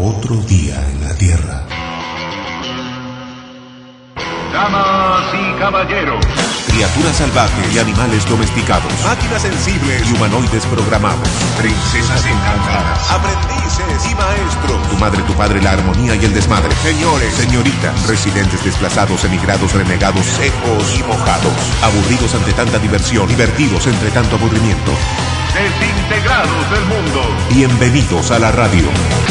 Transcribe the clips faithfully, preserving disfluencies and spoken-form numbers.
Otro día en la Tierra. Damas y caballeros, criaturas salvajes y animales domesticados, máquinas sensibles y humanoides programados, princesas encantadas, aprendices y maestros, tu madre, tu padre, la armonía y el desmadre, señores, señoritas, residentes desplazados, emigrados, renegados, secos y mojados, aburridos ante tanta diversión, divertidos entre tanto aburrimiento, desintegrados del mundo. Bienvenidos a la radio.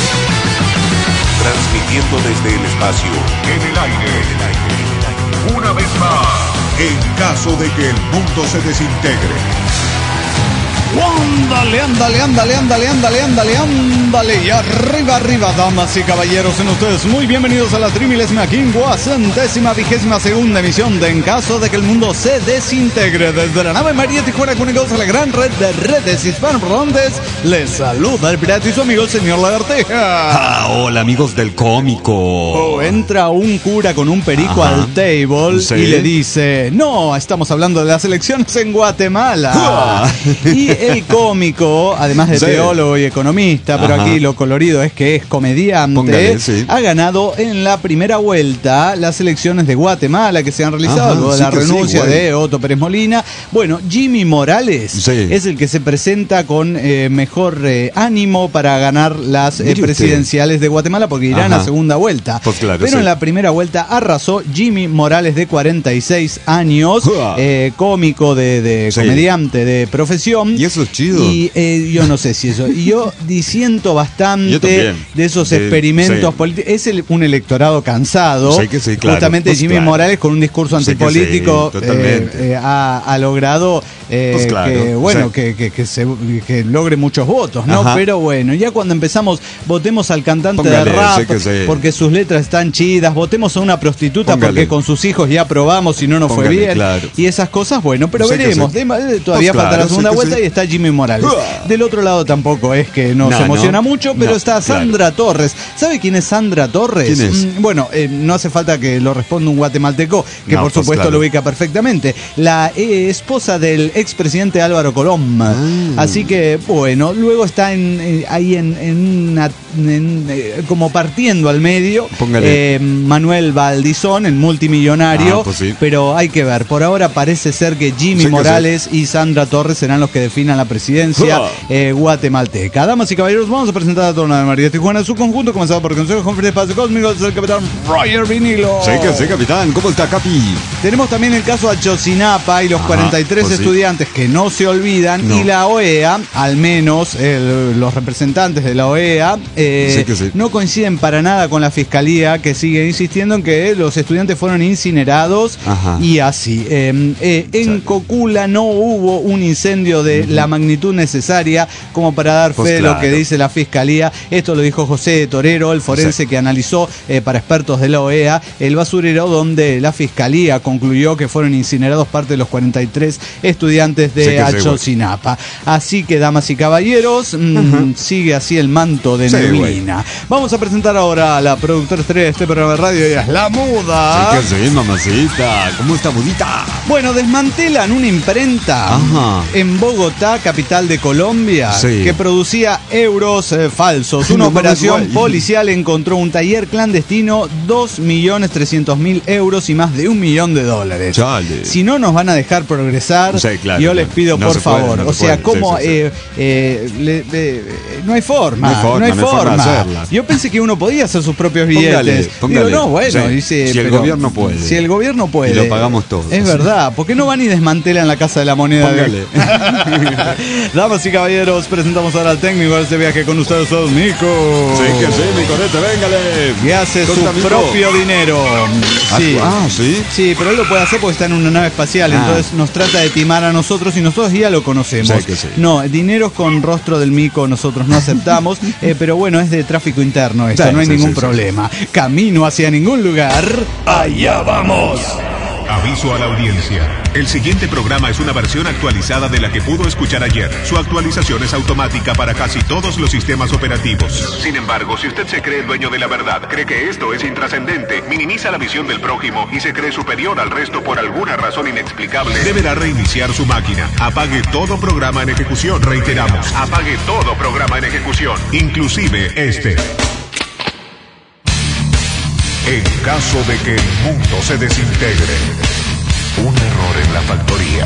Transmitiendo desde el espacio, En el aire, en el aire, una vez más, en caso de que el mundo se desintegre. Ándale, ándale, ándale, ándale, ándale, ándale, ándale. Y arriba, arriba, damas y caballeros, en ustedes muy bienvenidos a la trimilésima quincuagésima vigésima segunda emisión de En caso de que el mundo se desintegre. Desde la nave María Tijuana, conectados a la gran red de redes hispanoparlantes, les saluda el pirata y su amigo el señor Lagarteja. Ah, hola amigos del cómico. Oh, entra un cura con un perico Ajá. al table, ¿Sí? y le dice: no, estamos hablando de las elecciones en Guatemala. Ah. Y el cómico, además de Sí. teólogo y economista, pero Ajá. aquí lo colorido es que es comediante, Póngale, sí. ha ganado en la primera vuelta las elecciones de Guatemala que se han realizado Ajá, luego de sí la que sí, renuncia güey. de Otto Pérez Molina. Bueno, Jimmy Morales Sí. es el que se presenta con eh, mejor eh, ánimo para ganar las eh, Mire usted. presidenciales de Guatemala, porque irán Ajá. a segunda vuelta. Pues claro, pero sí. en la primera vuelta arrasó Jimmy Morales, de cuarenta y seis años, Uah. eh, cómico de, de Sí. comediante de profesión. Y eso es chido. Y eh, yo no sé si eso. Y yo disiento bastante Yo también. de esos De- experimentos sí. políticos. Es el- un electorado cansado. Sí que sí, claro. Justamente Pues Jimmy claro. Morales, con un discurso Sí que antipolítico, sí, totalmente. eh, eh, ha, ha logrado eh, Pues claro, que, bueno, sí. que, que, que, se, que logre muchos votos, ¿no? Ajá. Pero bueno, ya cuando empezamos, votemos al cantante Póngale, de rap sí que sí. porque sus letras están chidas, votemos a una prostituta Póngale. porque con sus hijos ya probamos y no nos fue Póngale, bien. claro. Y esas cosas, bueno, pero Sí que veremos. sí. De- de- todavía Pues falta claro, la segunda sí que vuelta sí. y está Jimmy Morales. Uah. Del otro lado tampoco es que nos No, emociona no. mucho, pero No, está Sandra Torres. ¿Sabe quién es Sandra Torres? ¿Quién es? Mm, bueno, eh, no hace falta que lo responda un guatemalteco, que No, por pues supuesto claro. lo ubica perfectamente. La eh, esposa del expresidente Álvaro Colom. Ah. Así que, bueno, luego está en, eh, ahí en, en una- en, eh, como partiendo al medio, Póngale. eh, Manuel Valdizón, el multimillonario. Ah, pues sí. Pero hay que ver, por ahora parece ser que Jimmy Sí que Morales y Sandra Torres serán los que definan la presidencia Ah. eh, guatemalteca. Damas y caballeros, vamos a presentar a toda la María Tijuana en su conjunto, comenzado por Consejo Conferencia de Espacio Cósmico, del capitán Roger Vinilo. Sí que sí, capitán. ¿Cómo está, Capi? Tenemos también el caso Ayotzinapa y los Ajá, cuarenta y tres pues sí. estudiantes que no se olvidan, No. y la O E A, al menos el- los representantes de la O E A, eh, Sí que sí. no coinciden para nada con la fiscalía, que sigue insistiendo en que los estudiantes fueron incinerados. Ajá. Y así. Eh, eh, en Chale. Cocula no hubo un incendio de la magnitud necesaria como para dar fe Pues de lo que claro. dice la fiscalía. Esto lo dijo José Torero, el forense Sí. que analizó eh, para expertos de la O E A el basurero donde la fiscalía concluyó que fueron incinerados parte de los cuarenta y tres estudiantes de Sí que sí, güey. Ayotzinapa. Así que, damas y caballeros, mm, sigue así el manto de Sí, neblina. Vamos a presentar ahora a la productora estrella de este programa de radio, ella es La Muda. Sí que sí, mamacita. ¿Cómo está, bonita? Bueno, desmantelan una imprenta Ajá. en Bogotá, capital de Colombia, Sí. que producía euros eh, falsos. Ay, Una no mames, operación guay. policial encontró un taller clandestino, dos millones trescientos mil euros y más de un millón de dólares. Chale. Si no nos van a dejar progresar, Sí, claro, yo les claro. pido No por se puede, favor. no se o sea, puede. ¿cómo? Sí, sí, sí. eh, eh, le- le- no hay forma. No hay forma, no hay no hay forma de forma. hacerla. Yo pensé que uno podía hacer sus propios billetes. Póngale, póngale. Digo, no, bueno, Sí. dice, Si el pero- gobierno puede. Si el gobierno puede. Y lo pagamos todos. Es verdad. ¿Por qué no van y desmantelan la Casa de la Moneda? de- Póngale. Damas y caballeros, presentamos ahora al técnico de este viaje con ustedes, todos, Nico. Sí que sí, mi corete, véngale. Que hace su Contamino. propio dinero. Sí. Ah, sí. Sí, pero él lo puede hacer porque está en una nave espacial, Ah. entonces nos trata de timar a nosotros y nosotros ya lo conocemos. Sí que sí. No, dineros con rostro del mico nosotros no aceptamos, eh, pero bueno, es de tráfico interno esto, Sí, no hay sí, ningún sí, sí. problema. Camino hacia ningún lugar. allá vamos. Aviso a la audiencia. El siguiente programa es una versión actualizada de la que pudo escuchar ayer. Su actualización es automática para casi todos los sistemas operativos. Sin embargo, si usted se cree el dueño de la verdad, cree que esto es intrascendente, minimiza la visión del prójimo y se cree superior al resto por alguna razón inexplicable, deberá reiniciar su máquina. Apague todo programa en ejecución. Reiteramos, apague todo programa en ejecución, inclusive este. En caso de que el mundo se desintegre, un error en la factoría.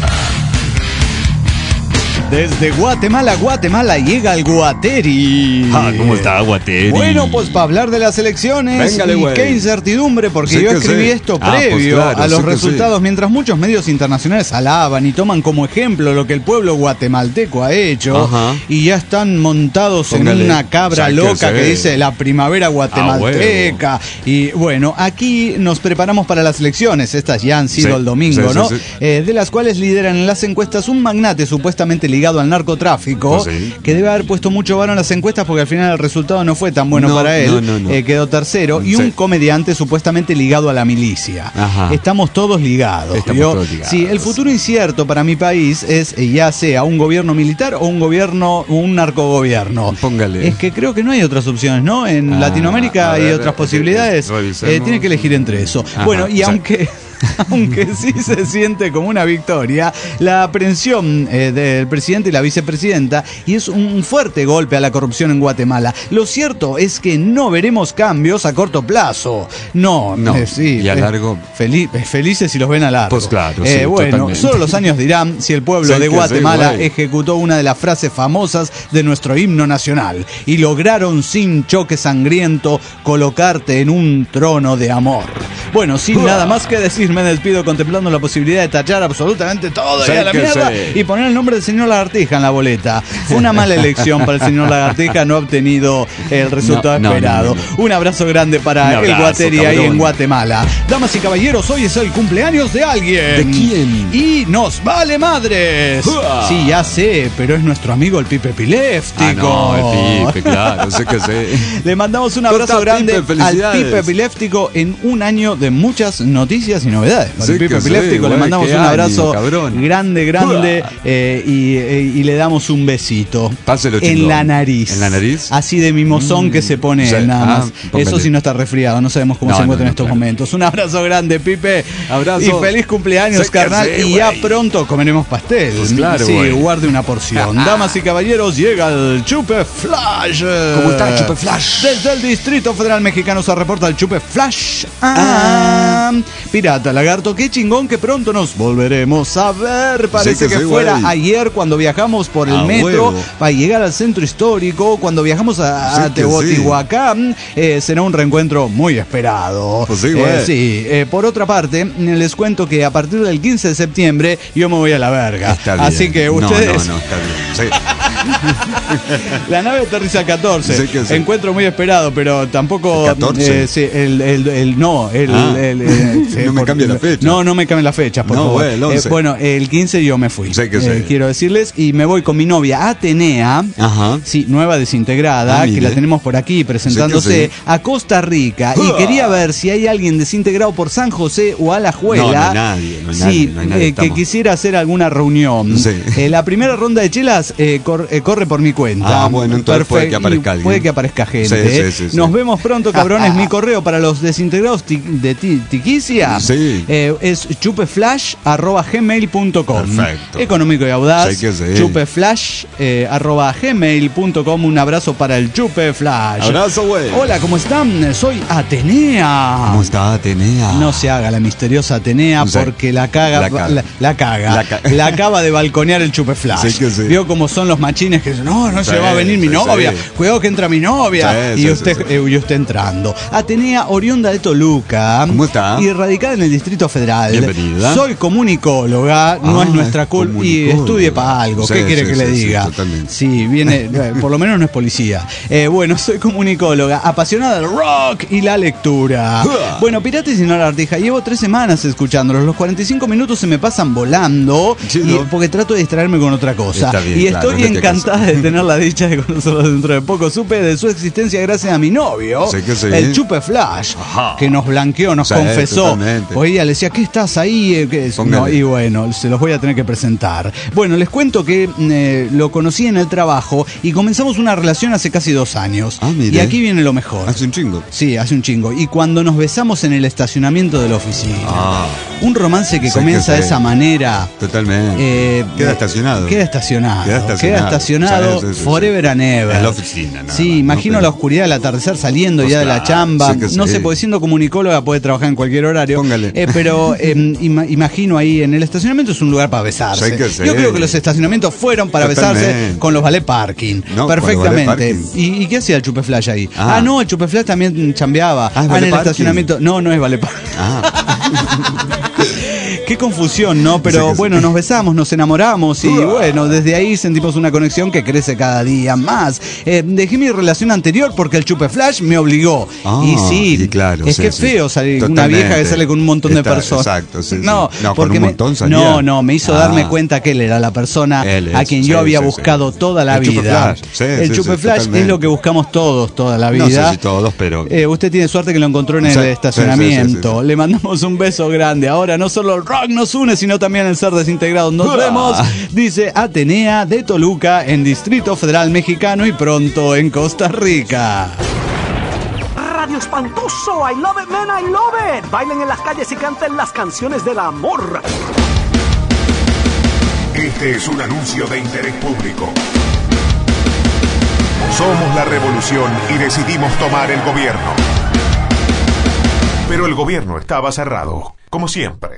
Desde Guatemala, Guatemala llega el Guateri. Ah, ¿cómo está, Guateri? Bueno, pues para hablar de las elecciones. Véngale, y güey. qué incertidumbre, porque Sí yo que escribí sí. esto Ah, previo pues claro, a los sí que resultados, sí. mientras muchos medios internacionales alaban y toman como ejemplo lo que el pueblo guatemalteco ha hecho. Ajá. Y ya están montados Póngale. en una cabra Ya que loca que sé. dice la primavera guatemalteca. Y bueno, aquí nos preparamos para las elecciones. Estas ya han sido Sí, el domingo, sí, sí, ¿no? sí. Eh, de las cuales lideran en las encuestas un magnate supuestamente ligado al narcotráfico, Pues sí. que debe haber puesto mucho varo en las encuestas porque al final el resultado no fue tan bueno No, para él. no, no, no. Eh, quedó tercero. Y Sí. un comediante supuestamente ligado a la milicia. Ajá. Estamos todos ligados. Estamos ¿vio? todos ligados. Sí, el futuro incierto para mi país es eh, ya sea un gobierno militar o un gobierno, un narcogobierno. Póngale. Es que creo que no hay otras opciones, ¿no? En Ah, Latinoamérica a hay ver, otras eh, posibilidades. eh, revisemos. Eh, tiene que elegir entre eso. Ajá, Bueno, y o sea- aunque... Aunque sí se siente como una victoria, la aprehensión eh, del presidente y la vicepresidenta y es un fuerte golpe a la corrupción en Guatemala. Lo cierto es que no veremos cambios a corto plazo. No, No, eh, sí, y a eh, largo. feli- eh, felices si los ven a largo. Pues claro, Eh, sí, bueno, totalmente. solo los años dirán si el pueblo Sí de que sí, Guatemala güey. ejecutó una de las frases famosas de nuestro himno nacional y lograron sin choque sangriento colocarte en un trono de amor. Bueno, sin nada más que decir, me despido contemplando la posibilidad de tachar absolutamente todo Sí y a la que mierda sí. y poner el nombre del señor Lagartija en la boleta. Fue una mala elección para el señor Lagartija, no ha obtenido el resultado No, no, esperado. no, no, Un abrazo grande para Un el abrazo, Guateri ahí cabrón. en Guatemala. Damas y caballeros, hoy es el cumpleaños de alguien. ¿De quién? Y nos vale madres. ¡Uah! Sí, ya sé, pero es nuestro amigo el Pipe Epiléptico. Ah, no, el Pipe, claro, sé que sé. Le mandamos un ¿Cómo abrazo está, grande Pipe? al Felicidades. Pipe Epiléptico en un año de muchas noticias y novedades. Al Sí Pipe que sí, Epiléptico le güey, mandamos qué un año, abrazo cabrón. grande, grande Uah. eh, y, eh, y le damos un besito. Páselo, En chingón. la nariz. ¿En la nariz? Así de mimosón Mm, que se pone sí. él, nada Ah, más. póngale. Eso sí no está resfriado, no sabemos cómo No, se encuentra no, en no, estos claro. momentos. Un abrazo grande, Pipe. Abrazo. Y feliz cumpleaños, Sí que carnal. sí, y ya güey. pronto comeremos pastel. Pues claro, sí, güey. guarde una porción. Damas y caballeros, llega el Chupe Flash. ¿Cómo está, Chupe Flash? Desde el Distrito Federal Mexicano se reporta el Chupe Flash. Ah, Pirata Lagarto, qué chingón que pronto nos volveremos a ver. Parece Sí que que sí, fuera güey. ayer cuando viajamos por el A metro huevo. para llegar al centro histórico, cuando viajamos a, Sí a que Teotihuacán, eh, será un reencuentro muy esperado. Pues sí, Eh, güey. sí. Eh, por otra parte, les cuento que a partir del quince de septiembre yo me voy a la verga. Está bien. Así que No, ustedes... No, no, está bien. Sí. La nave aterriza el catorce. Sí que sí. Encuentro muy esperado, pero tampoco. ¿El catorce? eh, sí, el, el, el- no, el. Ah. el- el- sí, No me por- cambie la fecha. No, no me cambien la fecha, por No, favor. güey, el once. Eh, bueno, el quince yo me fui. Sí que sí. Eh, quiero decirles, y me voy con mi novia Atenea. Ajá. Sí, nueva desintegrada, Ah, que mire. la tenemos por aquí presentándose Sí que sí. a Costa Rica. Y Ah. quería ver si hay alguien desintegrado por San José o Alajuela. No, no hay nadie, no hay sí, nadie, no hay nadie, eh, que estamos. quisiera hacer alguna reunión. Sí. Eh, la primera ronda de chelas eh, cor- eh, corre por mi cuenta. Ah, bueno, entonces puede que Perfecto, aparezca y alguien. Puede que aparezca gente. Sí, ¿eh? sí, sí, Nos sí. vemos pronto, cabrones. Mi correo para los desintegrados ti- de ti- Tiquicia Sí. eh, es chupeflash arroba gmail punto com. Perfecto. Económico y audaz. Sí que sí. Chupeflash eh, arroba gmail punto com. Un abrazo para el Chupeflash. Abrazo, güey. Hola, ¿cómo están? Soy Atenea. ¿Cómo está, Atenea? No se haga la misteriosa Atenea Sí. porque la caga, La la, caga. la caga, La ca- la acaba de balconear el Chupeflash. Sí que sí. Vio cómo son los machines que dicen, no, no Sí, se va a venir mi sí, novia, sí. cuidado que entra mi novia. Sí, y sí, usted sí, sí. eh, y usted entrando. Atenea, oriunda de Toluca. ¿Cómo está? Y radicada en el Distrito Federal. Bienvenida. Soy comunicóloga, no Ah, es nuestra es culpa. Y comunicóloga. estudie para algo. Sí, ¿Qué quiere sí, que le sí, sí, diga? totalmente. Sí, viene, eh, por lo menos no es policía. Eh, bueno, soy comunicóloga, apasionada del rock y la lectura. Uah. Bueno, Pirates y no Lagartija, llevo tres semanas escuchándolos. Los cuarenta y cinco minutos se me pasan volando Sí, y- ¿no? porque trato de distraerme con otra cosa. Está bien, y claro, estoy no te encantada caso. de tener la dicha de conocerlos dentro de poco. Supe de su existencia gracias a mi novio, Sí que sí. el Chupe Flash, Ajá. que nos blanqueó, nos Sí, confesó. totalmente. O ella le decía, ¿qué estás ahí? Eh, ¿qué es? Póngale. No, y bueno, se los voy a tener que presentar. Bueno, les cuento que eh, lo conocí en el trabajo y comenzamos una relación hace casi dos años. Ah, mire. Y aquí viene lo mejor. Hace un chingo. Sí, hace un chingo. Y cuando nos besamos en el estacionamiento de la oficina. Ah, Un romance que Sí comienza que de sí. esa manera. totalmente. eh, Queda estacionado. Queda estacionado. Queda estacionado. estacionado Sí, sí, sí, forever sí. and ever. En la oficina, nada Sí, más, imagino ¿no? la oscuridad del atardecer saliendo Pues ya de la claro, chamba. sí que No sí. sé, porque siendo comunicóloga puede trabajar en cualquier horario. Póngale. Eh, pero eh, ima- imagino ahí en el estacionamiento es un lugar para besarse. Sí que sí. Yo creo que los estacionamientos fueron para Totalmente. besarse con los ballet parking. No, con los perfectamente. ballet parking. ¿Y, ¿Y qué hacía el Chupeflash ahí? Ah, Ah. no, el Chupeflash también chambeaba. Ah, ¿es en ballet el parking? estacionamiento. No, no es ballet parking. Ah, Qué confusión, ¿no? Pero Sí que sí. bueno, nos besamos, nos enamoramos y bueno, desde ahí sentimos una conexión que crece cada día más. Eh, dejé mi relación anterior porque el Chupeflash me obligó. Ah, y sí, y claro, es sí, que sí. feo salir una Totalmente. vieja que sale con un montón de Está- personas. exacto, sí, sí. No, No, con porque un me- montón salía. no, no, me hizo Ah. darme cuenta que él era la persona Él es, a quien sí, yo había sí, buscado sí. toda la El vida. Chupeflash, sí, el sí, sí, Chupeflash es totalmente. lo que buscamos todos toda la vida. No sé si todos, pero... Eh, usted tiene suerte que lo encontró en Sí, el sí, estacionamiento. sí, sí, sí. Le mandamos un beso grande. Ahora no solo el rock nos une, sino también el ser desintegrado. Nos ¡Uah! vemos, dice Atenea de Toluca, en Distrito Federal Mexicano y pronto en Costa Rica. Radio espantoso, I love it, man, I love it. Bailen en las calles y canten las canciones del amor. Este es un anuncio de interés público. Somos la revolución y decidimos tomar el gobierno. Pero el gobierno estaba cerrado, como siempre.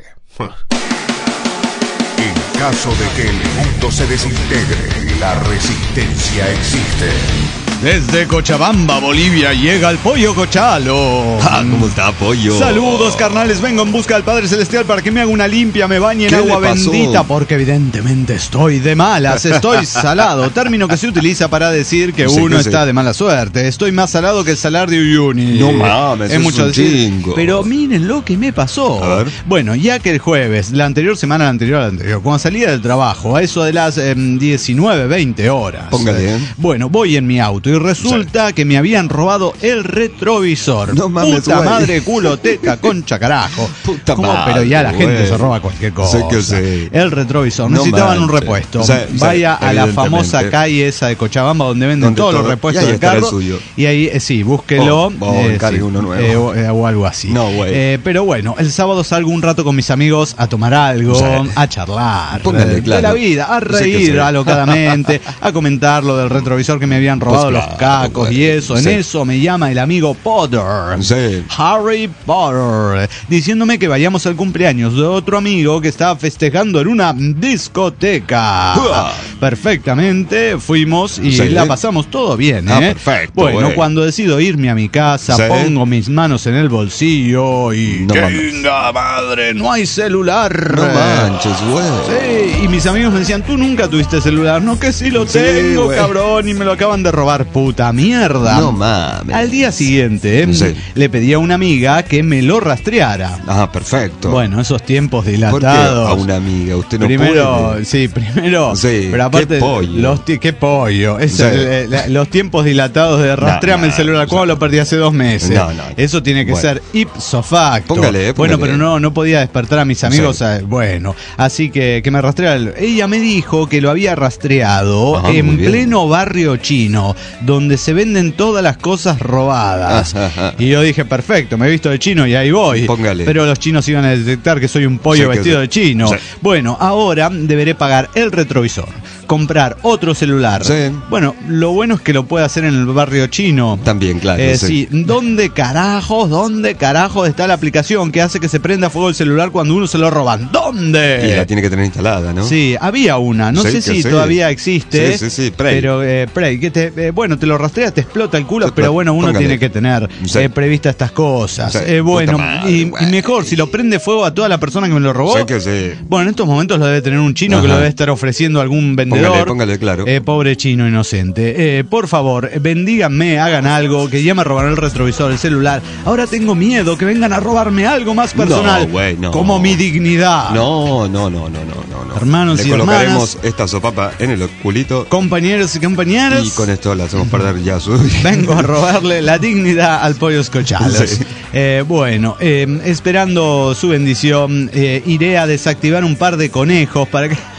En caso de que el mundo se desintegre, la resistencia existe. Desde Cochabamba, Bolivia, llega el Pollo Cochalo. Ah, ¿cómo está, pollo? Saludos, carnales. Vengo en busca del Padre Celestial para que me haga una limpia, me bañe en ¿Qué agua le pasó? bendita, porque evidentemente estoy de malas, estoy salado. Término que se utiliza para decir que Sí, uno que sí. está de mala suerte. Estoy más salado que el salar de Uyuni. No mames, es mucho un decir. chingo. Pero miren lo que me pasó. A ver. Bueno, ya que el jueves, la anterior semana, la anterior, la anterior, cuando salía del trabajo, a eso de las eh, diecinueve, veinte horas. Póngale, ¿eh? Bueno, voy en mi auto y resulta que me habían robado el retrovisor. No mames, Puta güey. madre, culo, teta, concha, carajo. Puta ¿Cómo? madre, Pero ya la gente güey. se roba cualquier cosa. Sé que sí. El retrovisor. No Necesitaban un manches. repuesto. Sí, sí, Vaya a la evidentemente. famosa calle esa de Cochabamba donde venden Donde todos los todo- repuestos y ahí de estará el carro. suyo. Y ahí, eh, sí, búsquelo. Oh, oh, encargue uno nuevo. eh, o, eh, o algo así. No, güey. Eh, pero bueno, el sábado salgo un rato con mis amigos a tomar algo, Sí. a charlar. Póngale, eh, de claro. la vida, a Sí que reír sí. alocadamente, a comentar lo del retrovisor que me habían robado Pues los claro, cacos güey. y eso. En Sí. eso me llama el amigo Potter. Sí. Harry Potter, diciéndome que vayamos al cumpleaños de otro amigo que estaba festejando en una discoteca. Uah. Perfectamente, fuimos y Sí. la pasamos todo bien, ¿eh? Ah, perfecto, Bueno, güey. cuando decido irme a mi casa, Sí. pongo mis manos en el bolsillo y... No mames. ¡Venga, madre! ¡No hay celular! No manches, güey. Sí, y mis amigos me decían, tú nunca tuviste celular. No, que sí lo Sí, tengo, güey. cabrón, y me lo acaban de robar, puta mierda. No mames. Al día siguiente, Sí. le pedí a una amiga que me lo rastreara. Ah, perfecto. Bueno, esos tiempos ¿Por qué dilatados. a una amiga? Usted no primero, puede. sí, primero. Sí, pero aparte, qué pollo. Los ti- qué pollo. Es Sí. el- el- la- los tiempos dilatados de rastreame no, el celular. no, ¿Cómo no. lo perdí hace dos meses? No, no. Eso tiene que Bueno. ser ipso facto. Póngale, Bueno, póngale. pero no, no podía despertar a mis amigos. Sí. a- bueno, así que que me rastreara. Ella me dijo que lo había rastreado Ajá, muy en bien. pleno barrio chino, donde se venden todas las cosas robadas. Ajá, ajá. Y yo dije, perfecto, me he visto de chino y ahí voy. Póngale. Pero los chinos iban a detectar que soy un pollo Sí, que vestido sí. de chino. Sí. Bueno, ahora deberé pagar el retrovisor, comprar otro celular. Sí. Bueno, lo bueno es que lo puede hacer en el barrio chino. También, claro. Eh, sí. sí. ¿Dónde carajos, dónde carajos está la aplicación que hace que se prenda fuego el celular cuando uno se lo roban? ¿Dónde? Y la tiene que tener instalada, ¿no? Sí, había una, no Sí, sé que si sí. todavía existe. Sí, sí, sí, Prey. Pero eh, Prey, que te, eh, bueno, te lo rastrea, te explota el culo, Sí, pero bueno, uno póngale. tiene que tener Sí. eh, prevista estas cosas. Sí, Eh, bueno, puta madre, y, güey. y mejor, si lo prende fuego a toda la persona que me lo robó. Sí que sí. Bueno, en estos momentos lo debe tener un chino que Ajá. lo debe estar ofreciendo a algún vendedor. Póngale, póngale, claro. Eh, pobre chino inocente. Eh, por favor, bendíganme, hagan algo, que ya me robaron el retrovisor, el celular. Ahora tengo miedo que vengan a robarme algo más personal. No, güey, no. Como mi dignidad. No, no, no, no, no, no, no. Hermanos Le y colocaremos hermanas. esta sopapa en el culito Compañeros y compañeras. y con esto la hacemos perder ya su... Vengo a robarle la dignidad al pollo Escochalos. Sí. Eh, bueno, eh, esperando su bendición, eh, iré a desactivar un par de conejos para que...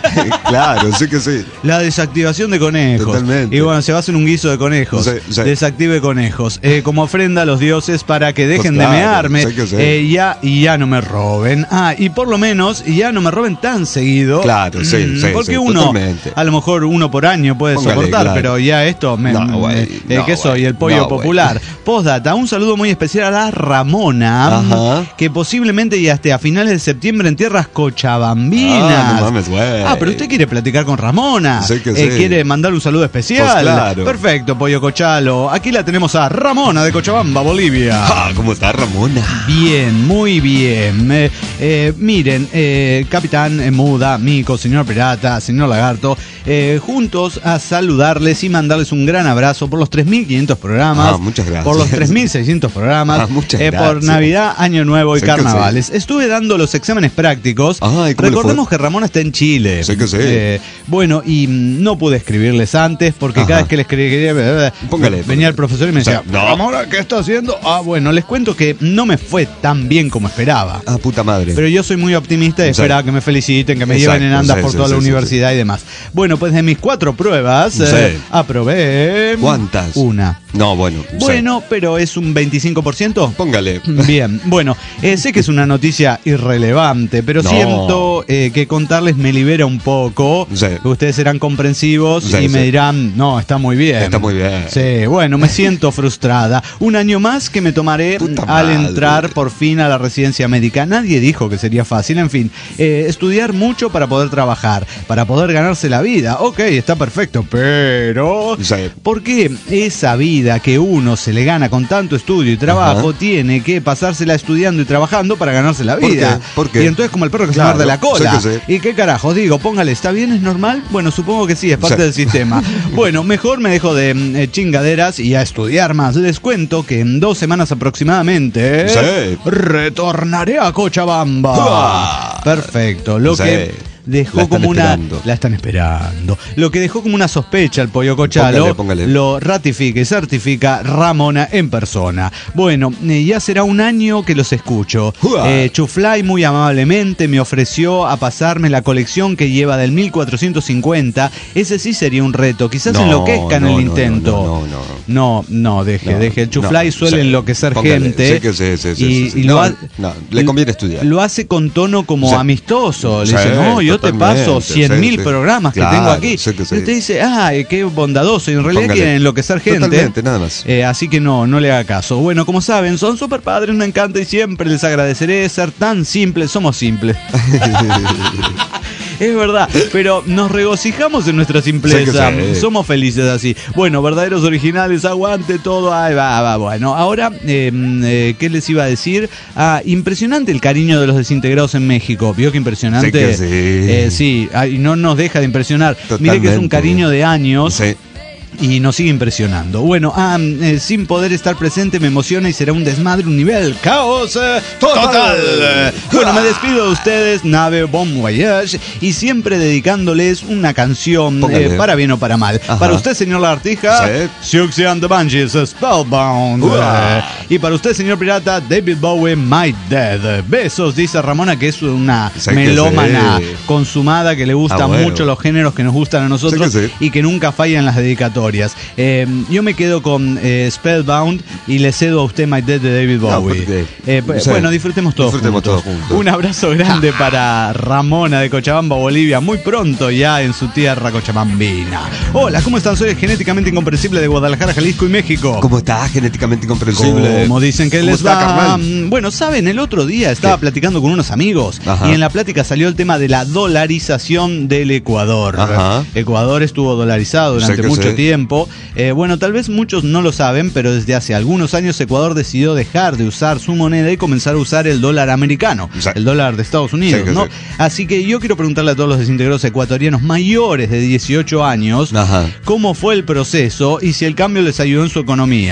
Claro, sí que sí. La desactivación de conejos. Totalmente. Y bueno, se va a hacer un guiso de conejos. Sí, sí. Desactive conejos. Eh, como ofrenda a los dioses para que dejen Pues claro, de mearme. sí que sí. Eh, ya, y ya no me roben. Ah, y por lo menos ya no me roben tan seguido. Claro, sí, Mm, sí, Porque sí, uno, totalmente. a lo mejor uno por año puede Póngale, soportar, claro. pero ya esto me, No, me- güey, eh, no, ¿qué soy? güey, El pollo no, popular. Postdata, un saludo muy especial a la Ramona, Ajá. que posiblemente ya esté a finales de septiembre en tierras cochabambinas. Ah, no mames, güey. Ah, pero usted quiere platicar con Ramona. Sí que Eh, sí. quiere mandar un saludo especial. Pues claro. Perfecto, pollo cochalo. Aquí la tenemos a Ramona de Cochabamba, Bolivia. Ah, ¿cómo está Ramona? Bien, muy bien. Eh, eh, miren, eh, Capitán eh, Muda, Mico, señor Pirata, señor Lagarto, eh, juntos a saludarles y mandarles un gran abrazo por los tres mil quinientos programas. Ah, muchas gracias. Por los tres mil seiscientos programas. Ah, muchas eh, por gracias. Navidad, Año Nuevo y Sé que carnavales. Estuve dando los exámenes prácticos. Ah, ¿y cómo le Recordemos fue? que Ramona está en Chile. Sé que sí. Eh, bueno, y mm, no pude escribirles antes porque Ajá. cada vez que les escribía, Póngale, póngale. venía el profesor y me O sea, decía, no. Ramona, ¿qué está haciendo? Ah, bueno, les cuento que no me fue tan bien como esperaba. Ah, puta madre. Pero yo soy muy optimista y Exacto. esperaba que me feliciten, que me Exacto, lleven en andas sí, por sí, toda sí, la sí, universidad y demás. Bueno, pues de mis cuatro pruebas, Sí. eh, aprobé. ¿Cuántas? Una. No, bueno. sí. Bueno, pero es un veinticinco por ciento. Póngale. Bien, bueno, eh, sé que es una noticia irrelevante, pero No. siento eh, que contarles me libera un poco. Sí. Ustedes serán comprensivos Sí, y me sí. dirán, no, está muy bien. Está muy bien. Sí, bueno, me siento frustrada. Un año más que me tomaré Puta al madre. entrar por fin a la residencia médica. Nadie dijo que sería fácil, en fin. eh, estudiar mucho para poder trabajar, para poder ganarse la vida. Ok, está perfecto, pero... Sí. ¿Por qué esa vida que uno se le gana con tanto estudio y trabajo Ajá. tiene que pasársela estudiando y trabajando para ganarse la ¿Por vida? qué? ¿Por qué? Y entonces como el perro que Claro, se muerde la cola. sé que sí. ¿Y qué carajos? Digo, póngale, ¿está bien? ¿Es normal? Bueno, supongo que sí, es parte Sí. del sistema. Bueno, mejor me dejo de mm, eh, chingaderas y a estudiar más. Les cuento que en dos semanas aproximadamente Sí. retornaré a Cochabamba. ¡Uah! Perfecto. Lo Sí. que dejó La están como una... esperando. La están esperando. Lo que dejó como una sospecha el pollo cochalo, Póngale, póngale. lo ratifica y certifica Ramona en persona. Bueno, eh, ya será un año que los escucho. ¡Uah! Eh, Chuflay muy amablemente me ofreció a pasarme la colección que lleva del mil cuatrocientos cincuenta. Ese sí sería un reto. Quizás No, enloquezca en no, el no, intento. no, no, no. No, no, deje, No, deje. El Chuflay no, suele sí. enloquecer Póngale, gente. sí que sí, sí, sí, y, sí, sí. y No, lo ha- no, le conviene estudiar. Lo hace con tono como Sí. amistoso. Le Sí, dice, no, yo te totalmente, paso cien mil sí, sí. programas que Claro, tengo aquí. sí que sí. Y usted dice, ay, qué bondadoso. Y en realidad Póngale. quieren enloquecer gente. Totalmente, nada más. Eh, así que no, no le haga caso. Bueno, como saben, son super padres, me encanta y siempre les agradeceré ser tan simples. Somos simples. Es verdad, pero nos regocijamos en nuestra simpleza. Sí que sí. Somos felices así. Bueno, verdaderos originales, aguante todo. Ay, va, va, bueno. Ahora, eh, eh, ¿qué les iba a decir? Ah, impresionante el cariño de los desintegrados en México. ¿Vio qué impresionante? Sí que sí. Eh, sí, ay, no nos deja de impresionar. Mire que es un Totalmente. cariño de años. Sí. Y nos sigue impresionando. Bueno, ah, eh, sin poder estar presente me emociona y será un desmadre, un nivel caos eh, total. Eh, Bueno, me despido de ustedes, Nave Bon Voyage, y siempre dedicándoles una canción, Póngale. eh, para bien o para mal. Ajá. Para usted, señor Lagartija, Sí. Siouxsie and the Banshees, Spellbound. Uah. Eh, y para usted, señor Pirata, David Bowie, My Dead. Besos, dice Ramona, que es una Sí que melómana sí. consumada que le gustan Ah, bueno. mucho los géneros que nos gustan a nosotros Sí que sí. y que nunca fallan las dedicatorias. Eh, yo me quedo con eh, Spellbound y le cedo a usted My Dead de David No, Bowie. porque- Eh, pues, sí. bueno, disfrutemos todos Disfrutemos juntos. todos juntos. Un abrazo grande para Ramona de Cochabamba, Bolivia, muy pronto ya en su tierra cochabambina. Hola, ¿cómo están? Soy el genéticamente incomprensible de Guadalajara, Jalisco y México. ¿Cómo está? Genéticamente incomprensible. Como dicen que ¿Cómo les está, va. carnal? Mm, Bueno, saben, el otro día estaba ¿Qué? platicando con unos amigos Ajá. y en la plática salió el tema de la dolarización del Ecuador. Ajá. Ecuador estuvo dolarizado durante Sé que mucho sé. tiempo. Eh, bueno, tal vez muchos no lo saben, pero desde hace algunos años Ecuador decidió dejar de usar su moneda y comenzar a usar el dólar americano, Sí. el dólar de Estados Unidos, Sí que ¿no? sí. Así que yo quiero preguntarle a todos los desintegrados ecuatorianos mayores de dieciocho años Ajá. cómo fue el proceso y si el cambio les ayudó en su economía.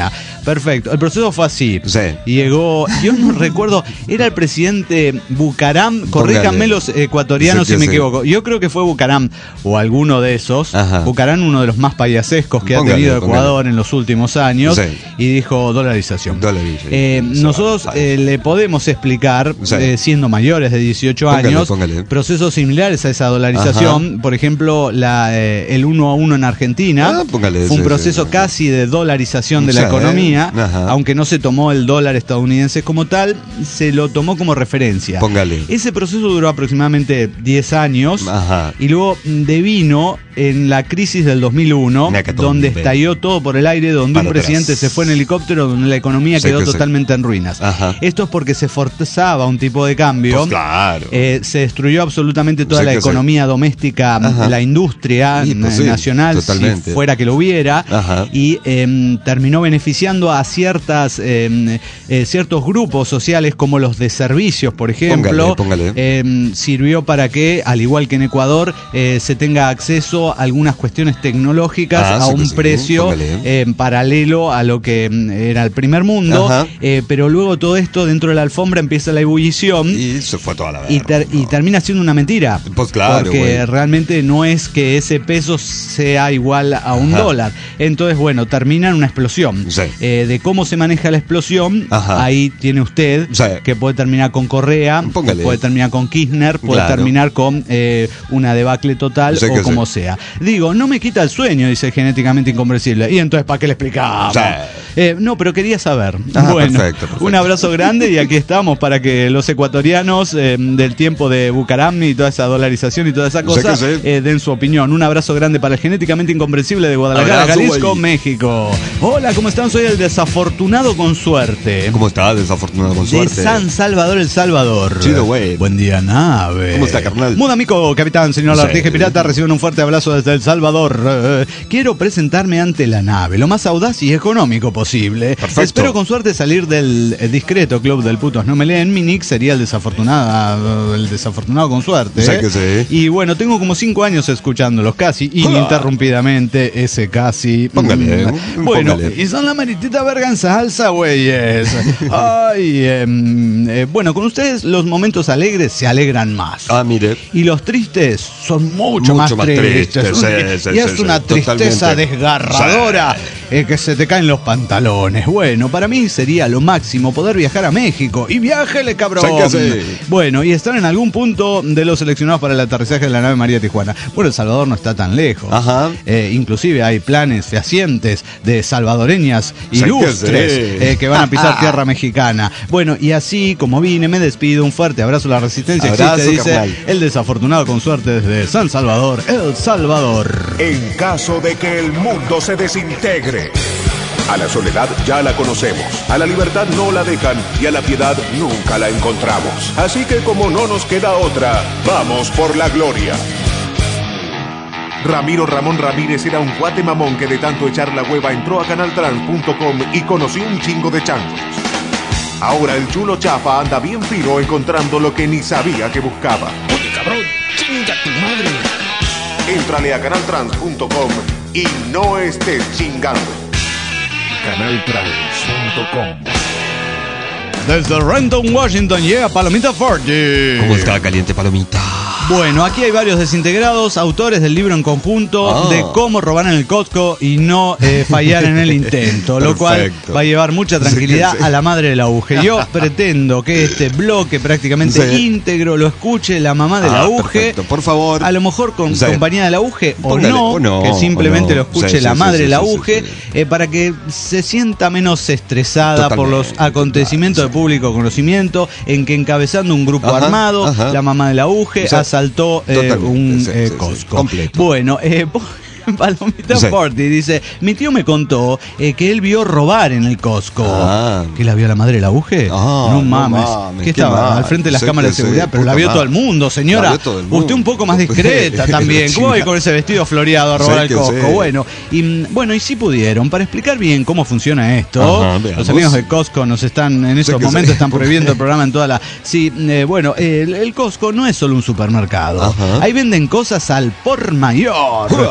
Perfecto. El proceso fue así. Sí. Llegó, yo no recuerdo, era el presidente Bucaram, corríjanme los ecuatorianos Sí, si me sí. equivoco. Yo creo que fue Bucaram o alguno de esos. Ajá. Bucaram, uno de los más payasescos que Póngale, ha tenido Ecuador póngale. en los últimos años, Sí. y dijo dolarización. Dolarización. Eh, nosotros eh, le podemos explicar, Sí. eh, siendo mayores de dieciocho Póngale, años, póngale. procesos similares a esa dolarización. Por ejemplo, la, eh, el uno a uno en Argentina Ah, póngale, fue un sí, proceso sí. casi de dolarización de la Sí, economía, ajá. aunque no se tomó el dólar estadounidense como tal, se lo tomó como referencia. Póngale. Ese proceso duró aproximadamente diez años. Ajá. Y luego devino en la crisis del dos mil uno, Una hecatombe. donde estalló todo por el aire, donde Para un presidente atrás. se fue en helicóptero, donde la economía Sí, quedó que sí. totalmente en ruinas. Ajá. Esto es porque se forzaba un tipo de cambio. Pues claro. Eh, se destruyó absolutamente toda Sí, la que sí. economía doméstica, Ajá. la industria Sí, pues na- sí, nacional, totalmente. si fuera que lo hubiera, Ajá. y eh, terminó beneficiando a ciertas eh, eh, ciertos grupos sociales como los de servicios, por ejemplo. Póngale, póngale. Eh, sirvió para que, al igual que en Ecuador, eh, se tenga acceso a algunas cuestiones tecnológicas Ah, a sí, un pues sí, precio póngale. eh, paralelo a lo que mm, era el primer mundo. Ajá. Eh, pero luego todo esto dentro de la alfombra empieza la ebullición. Y se fue toda la verga. Y, ter- y termina siendo una mentira. Pues claro, Porque güey. realmente no es que ese peso sea igual a un Ajá. dólar. Entonces, bueno, termina en una explosión. Sí. Eh, de cómo se maneja la explosión, Ajá. ahí tiene usted Sí. que puede terminar con Correa, Póngale. puede terminar con Kirchner, puede Claro. terminar con eh, una debacle total Sí, o que como sí. sea. Digo, no me quita el sueño, dice Genéticamente Incomprensible. Y entonces, ¿para qué le explicamos? Sí. Eh, no, pero quería saber. Ah, bueno, perfecto, perfecto. un abrazo grande y aquí estamos para que los ecuatorianos eh, del tiempo de Bucaram y toda esa dolarización y toda esa cosa que sí. eh, den su opinión. Un abrazo grande para el Genéticamente Incomprensible de Guadalajara, Abrazo, Jalisco, güey. México. Hola, ¿cómo están? Soy el desafortunado con suerte. ¿Cómo está? Desafortunado con De suerte. San Salvador, El Salvador. Chido, güey. Buen día, nave. ¿Cómo está, carnal? Muda amigo, capitán, señor Sí. Artije Pirata, reciben un fuerte abrazo desde El Salvador. Eh, quiero presentarme ante la nave, lo más audaz y económico posible. Perfecto. Espero con suerte salir del eh, discreto club del putos no me leen. Mi nick sería el desafortunado, el desafortunado con suerte. Sí ¿eh? que sí. Y bueno, tengo como cinco años escuchándolos casi ininterrumpidamente, ese casi. Póngale, Mm, Bueno, póngale. y son la maritita verga en salsa, güeyes. Ay, em, eh, bueno, con ustedes los momentos alegres se alegran más. Ah, mire. Y los tristes son mucho, Mucho más, más tristes. tristes, sí, sí, y es sí, una sí, tristeza totalmente. desgarradora eh, que se te caen los pantalones. Bueno, para mí sería lo máximo poder viajar a México. Y viájele, cabrón. Sí que sí. Bueno, y estar en algún punto de los seleccionados para el aterrizaje de la nave María Tijuana. Bueno, El Salvador no está tan lejos. Ajá. Eh, inclusive hay planes fehacientes de salvadoreñas Sí que ilustres sí. eh, que van a pisar tierra mexicana. Bueno, y así como vine, me despido. Un fuerte abrazo a la resistencia. Abrazo, Existe, dice carnal. el desafortunado con suerte desde San Salvador, El Salvador. En caso de que el mundo se desintegre. A la soledad ya la conocemos, a la libertad no la dejan y a la piedad nunca la encontramos. Así que como no nos queda otra, vamos por la gloria. Ramiro Ramón Ramírez era un cuate mamón que de tanto echar la hueva entró a canal trans punto com y conoció un chingo de changos. Ahora el chulo chafa anda bien fino encontrando lo que ni sabía que buscaba. Oye, cabrón, chinga tu madre. Éntrale a canal trans punto com y no estés chingando. canal trans punto com. Desde Renton, Washington, llega Palomita Forty. ¿Cómo está, caliente palomita? Bueno, aquí hay varios desintegrados, autores del libro en conjunto Ah. de cómo robar en el Costco y no eh, fallar en el intento, lo cual Perfecto. va a llevar mucha tranquilidad Sí, sí. a la madre del auge. Yo pretendo que este bloque prácticamente Sí. íntegro lo escuche la mamá del Ah, auge. perfecto. Por favor. A lo mejor con Sí. compañía del auge o Póngale, no, o no, que simplemente o no. lo escuche Sí, sí, la sí, madre sí, del sí, auge, sí, sí. eh, para que se sienta menos estresada por los Totalmente, acontecimientos claro, de público conocimiento, en que encabezando un grupo Ajá, armado, ajá. la mamá del auge Sí. asaltó eh, Totalmente, un sí, eh, sí, sí, Costco. completo. Bueno, eh, Palomita Sí. Forti dice, mi tío me contó eh, que él vio robar en el Costco. Ah. ¿Que la vio la madre del auge? Ah, no no mames. mames, ¿Qué qué estaba? mal. Al frente de las Sí, cámaras de sí, seguridad, pero la puta vio todo madre. el mundo, señora. La vio todo el mundo. Usted un poco más discreta también. ¿Cómo va con ese vestido floreado a robar Sí al que Costco? sí. Bueno, y mm, bueno, y si pudieron, para explicar bien cómo funciona esto, Ajá, los veamos. amigos de Costco nos están, en estos que momentos sí. están prohibiendo el programa en toda la... Sí, eh, bueno, el, el Costco no es solo un supermercado. Ajá. Ahí venden cosas al por mayor. Uah. Cuando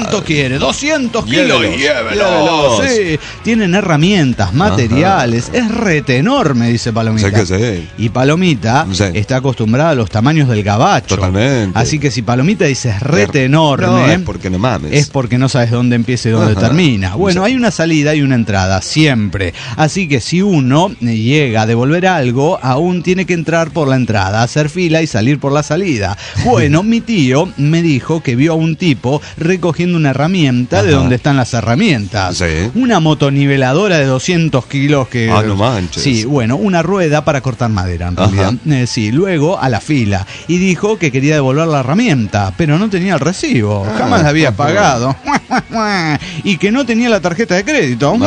¿Cuánto quiere? doscientos kilos. Llévelos, Llévelo. llévelos. Sí. Tienen herramientas, materiales. Ajá. Es rete enorme, dice Palomita. Sé que sí. Y Palomita sí. está acostumbrada a los tamaños del gabacho. Totalmente. Así que si Palomita dice es rete enorme, no, es porque no mames. Es porque no sabes dónde empieza y dónde Ajá. termina. Bueno, hay una salida y una entrada, siempre. Así que si uno llega a devolver algo, aún tiene que entrar por la entrada, hacer fila y salir por la salida. Bueno, mi tío me dijo que vio a un tipo recogiendo una herramienta Ajá. de donde están las herramientas. Sí. Una motoniveladora de doscientos kilos que... Ah, no manches. Sí, bueno, una rueda para cortar madera, en realidad. Eh, sí, luego a la fila. Y dijo que quería devolver la herramienta, pero no tenía el recibo. Ah, jamás la había ajá. pagado. Y que no tenía la tarjeta de crédito.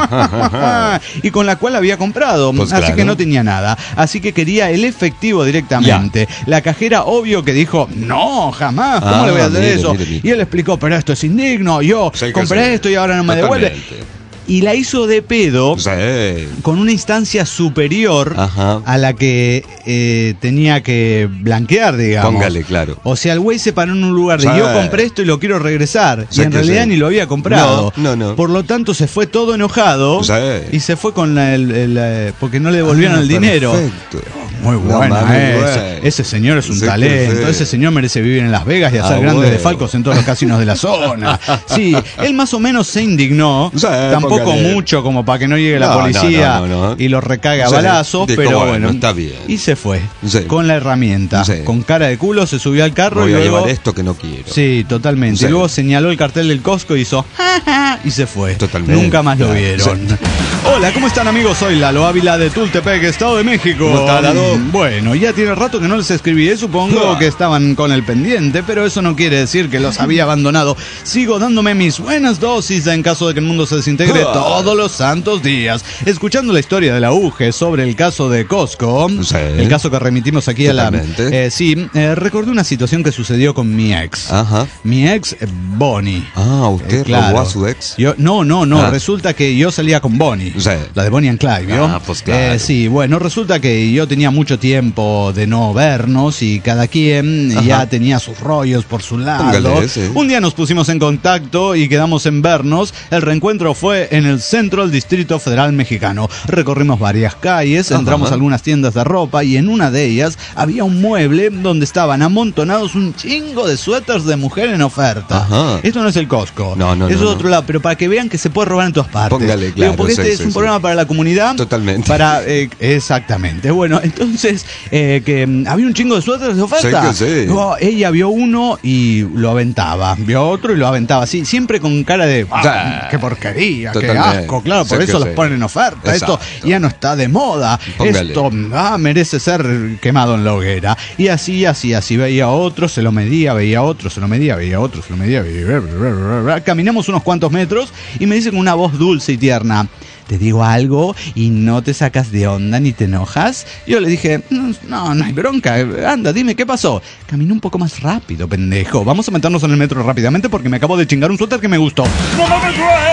Ah, y con la cual había comprado. Pues así claro. que no tenía nada. Así que quería el efectivo directamente. Ya. La cajera, obvio que dijo, no, jamás. ¿Cómo ah, le voy a hacer mire, eso? Mire, mire. Y él explicó, pero esto es indigno. Yo sí, compré esto y ahora no me Totalmente. devuelve. Y la hizo de pedo sí. con una instancia superior Ajá. a la que eh, tenía que blanquear, digamos. Póngale, claro. O sea, el güey se paró en un lugar de sí. yo compré esto y lo quiero regresar. Sí, y en realidad sí. ni lo había comprado. No, no, no. Por lo tanto, se fue todo enojado sí. y se fue con la, el, el, el, porque no le devolvieron ah, el dinero. Perfecto. Muy buena no, esa. Ese señor es un sí, talento. Sí. Ese señor merece vivir en Las Vegas y hacer ah, grandes bueno. desfalcos en todos los casinos de la zona. Sí, él más o menos se indignó. Sí, tampoco póngale. mucho como para que no llegue la no, policía no, no, no, y lo recague a sí, balazos, pero bueno, bueno, está bien. Y se fue sí. con la herramienta, sí. con cara de culo, se subió al carro Voy y a luego llevar esto que no quiero. Sí, totalmente. Sí. Y luego señaló el cartel del Costco y hizo ja, ja, y se fue. Totalmente. Nunca más lo claro. vieron. Sí. Hola, ¿cómo están, amigos? Soy Lalo Ávila de Tultepec, Estado de México. ¿Cómo está, Lalo? Bueno, ya tiene rato que no les escribí, supongo ah. que estaban con el pendiente, pero eso no quiere decir que los había abandonado. Sigo dándome mis buenas dosis en caso de que el mundo se desintegre ah. todos los santos días. Escuchando la historia de la U G E sobre el caso de Costco, sí. el caso que remitimos aquí Totalmente. a la... Eh, sí, eh, recordé una situación que sucedió con mi ex. Ajá. Mi ex, eh, Bonnie. Ah, ¿usted eh, claro. robó a su ex? Yo, no, no, no, ah. resulta que yo salía con Bonnie. Sí. La de Bonnie and Clyde, ¿vio? Ah, pues claro. Eh, sí, bueno, resulta que yo tenía mucho tiempo de no vernos y cada quien Ajá. ya tenía sus rollos por su lado. Ese. Un día nos pusimos en contacto y quedamos en vernos. El reencuentro fue en el centro del Distrito Federal Mexicano. Recorrimos varias calles, Ajá. entramos a algunas tiendas de ropa y en una de ellas había un mueble donde estaban amontonados un chingo de suéteres de mujer en oferta. Ajá. Esto no es el Costco. No, no, Eso no, es otro no. lado, pero para que vean que se puede robar en todas partes. Póngale, claro. Digo, porque sí, este sí, es un sí. programa para la comunidad. Totalmente. Para, eh, exactamente. Bueno, entonces, eh, que um, había un chingo de suéteres de oferta. Sí que sí. No, ella vio uno y lo aventaba. Vio otro y lo aventaba. Sí, siempre con cara de, ah, qué porquería, Totalmente. qué asco. Claro, por sí eso los sí. ponen en oferta. Exacto. Esto ya no está de moda. Póngale. Esto ah, merece ser quemado en la hoguera. Y así, así, así. Veía otro, se lo medía, veía otro, se lo medía, veía otro, se lo medía. Veía... Caminamos unos cuantos metros y me dice con una voz dulce y tierna: te digo algo y no te sacas de onda ni te enojas. Yo le dije, no, no hay bronca, anda, dime, ¿qué pasó? Caminé un poco más rápido, pendejo. Vamos a meternos en el metro rápidamente porque me acabo de chingar un suéter que me gustó. ¡No mames,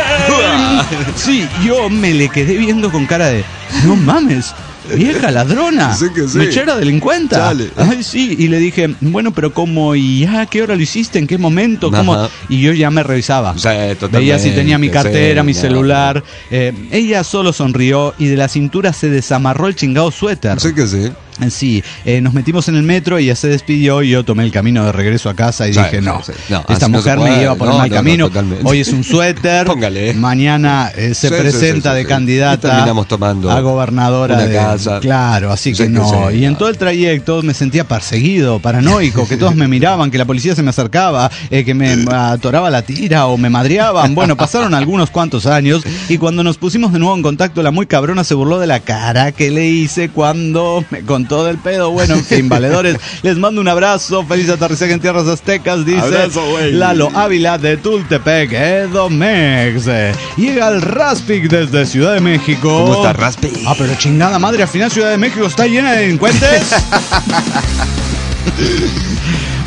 güey! Sí, yo me le quedé viendo con cara de, no mames, vieja ladrona, sí que sí. mechera delincuenta. Chale. Ay, sí, y le dije, bueno, pero ¿cómo? ¿Y a qué hora lo hiciste? ¿En qué momento? ¿Cómo? Y yo ya me revisaba. Sí, veía si tenía mi cartera, sí, mi no, celular. No. Eh, ella solo sonrió y de la cintura se desamarró el chingado suéter. Sí que sí. Sí, eh, nos metimos en el metro y ella se despidió y yo tomé el camino de regreso a casa y sí, dije, no, sí, sí. no esta mujer no me lleva por no, el mal no, camino. No, hoy es un suéter, Póngale. mañana eh, se sí, presenta sí, sí, de sí. candidata terminamos tomando a gobernadora una de casa. Claro, así sí, que no. Sí, y en todo el trayecto me sentía perseguido, paranoico, que todos me miraban, que la policía se me acercaba, eh, que me atoraba la tira o me madreaban. Bueno, pasaron algunos cuantos años y cuando nos pusimos de nuevo en contacto, la muy cabrona se burló de la cara que le hice cuando me contó del pedo. Bueno, en fin, valedores, les mando un abrazo, feliz aterrizaje en tierras aztecas, dice abrazo, Lalo Ávila de Tultepec, Edomex. Llega el Raspic desde Ciudad de México. ¿Cómo está Raspic? Ah, pero chingada madre, al final Ciudad de México está llena de delincuentes.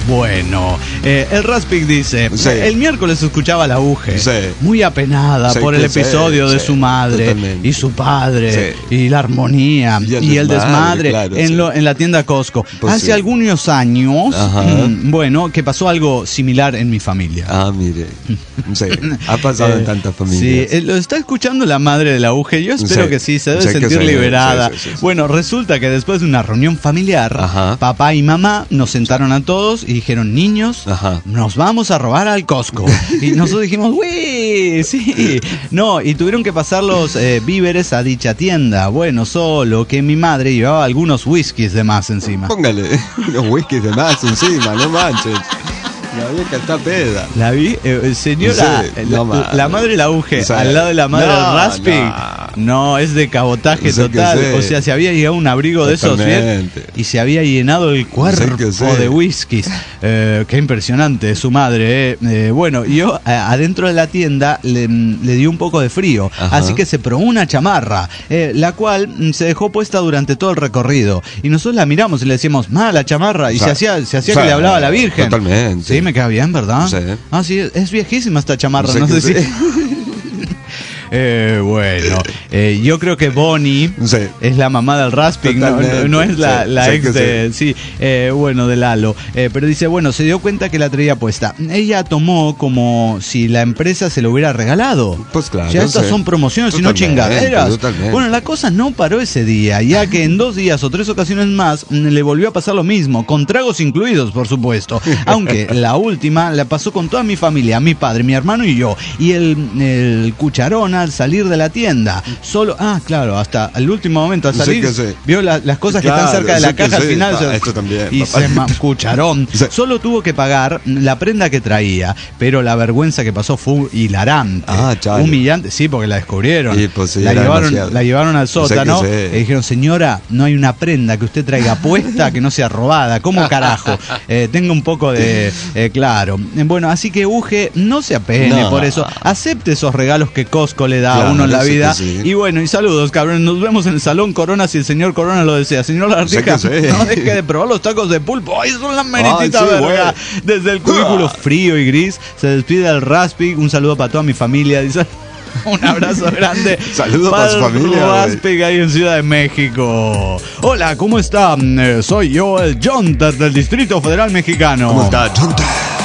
Bueno, eh, el Raspig dice, sí. el miércoles escuchaba la Uge, sí. muy apenada sí, por el episodio sí, de sí, su madre totalmente. y su padre sí. y la armonía y el, y desmadre, el desmadre claro, en, sí. lo, en la tienda Costco. Pues Hace sí. algunos años, Ajá. bueno, que pasó algo similar en mi familia. Ah, mire. Sí, ha pasado Eh, en tantas familias. Sí, eh, lo está escuchando la madre de la Uge. Yo espero Sí, que sí, se debe sí que sentir sí, liberada. sí, sí, sí, sí. Bueno, resulta que después de una reunión familiar, Ajá. papá y mamá nos sentaron a todos y dijeron, niños, Ajá. nos vamos a robar al Costco. Y nosotros dijimos, uy, sí. No, y tuvieron que pasar los eh, víveres a dicha tienda. Bueno, solo que mi madre llevaba algunos whiskies de más encima. Póngale unos whiskies de más encima, no manches. La vieja está peda. La vi, eh, señora, Sí, la, no, la, la madre la Uge, O sea, al lado de la madre no, del Raspig. no. No, es de cabotaje Sé que total. sé. O sea, se había llegado un abrigo de esos bien Totalmente. y se había llenado el cuerpo que sé. de whiskies. Eh, qué impresionante, su madre. Eh. Eh, bueno, yo a- adentro de la tienda le, le dio un poco de frío, Ajá. así que se probó una chamarra, eh, la cual mm, se dejó puesta durante todo el recorrido. Y nosotros la miramos y le decíamos, ma, la chamarra. Y O sea, se hacía, se hacía o sea, que le hablaba a la Virgen. totalmente. Sí, me queda bien, ¿verdad? Sí. Ah, sí, es viejísima esta chamarra, Sé no que sé sí. si... Eh, bueno, eh, yo creo que Bonnie Sí. es la mamá del Raspig, no, no, Totalmente. no es la, Sí, la sé ex que de, sí, eh, bueno, de Lalo. Eh, pero dice, bueno, se dio cuenta que la traía puesta. Ella tomó como si la empresa se lo hubiera regalado. Pues claro, O sea, estas sí. son promociones y no Totalmente, chingaderas. totalmente. Bueno, la cosa no paró ese día, ya que en dos días o tres ocasiones más mm, le volvió a pasar lo mismo, con tragos incluidos, por supuesto. Aunque la última la pasó con toda mi familia, mi padre, mi hermano y yo. Y el, el cucharón al salir de la tienda, solo, ah, claro, hasta el último momento al Sí salir, que sí. vio la- las cosas que Claro, están cerca de la sí que caja al sí. final. Ah, se- esto también, y papá. se ma- cucharón. Sí. Solo tuvo que pagar la prenda que traía, pero la vergüenza que pasó fue hilarante. Ah, chale. Humillante, sí, porque la descubrieron. Sí, pues sí, la, era llevaron, demasiado. la llevaron al Sé que sótano sí. y dijeron, señora, no hay una prenda que usted traiga puesta que no sea robada. ¿Cómo carajo? Eh, tenga un poco de... eh, claro. Eh, Bueno, así que Uge, no se apene No. por eso. Acepte esos regalos que Costco le da a Claro, uno en la sé que vida. sí. Y bueno, y saludos, cabrón. Nos vemos en el Salón Corona si el señor Corona lo desea. Señor Sé Lartija, que sí. no deje de probar los tacos de pulpo. ¡Ay, son las merititas, Ay, sí, verga! güey. Desde el cubículo frío y gris se despide el Raspig. Un saludo para toda mi familia. Dice... Un abrazo grande. Saludos para su el familia, Raspig ahí en Ciudad de México. Hola, ¿cómo están? Eh, soy yo, el Jonter del Distrito Federal Mexicano. ¿Cómo está, Jonta?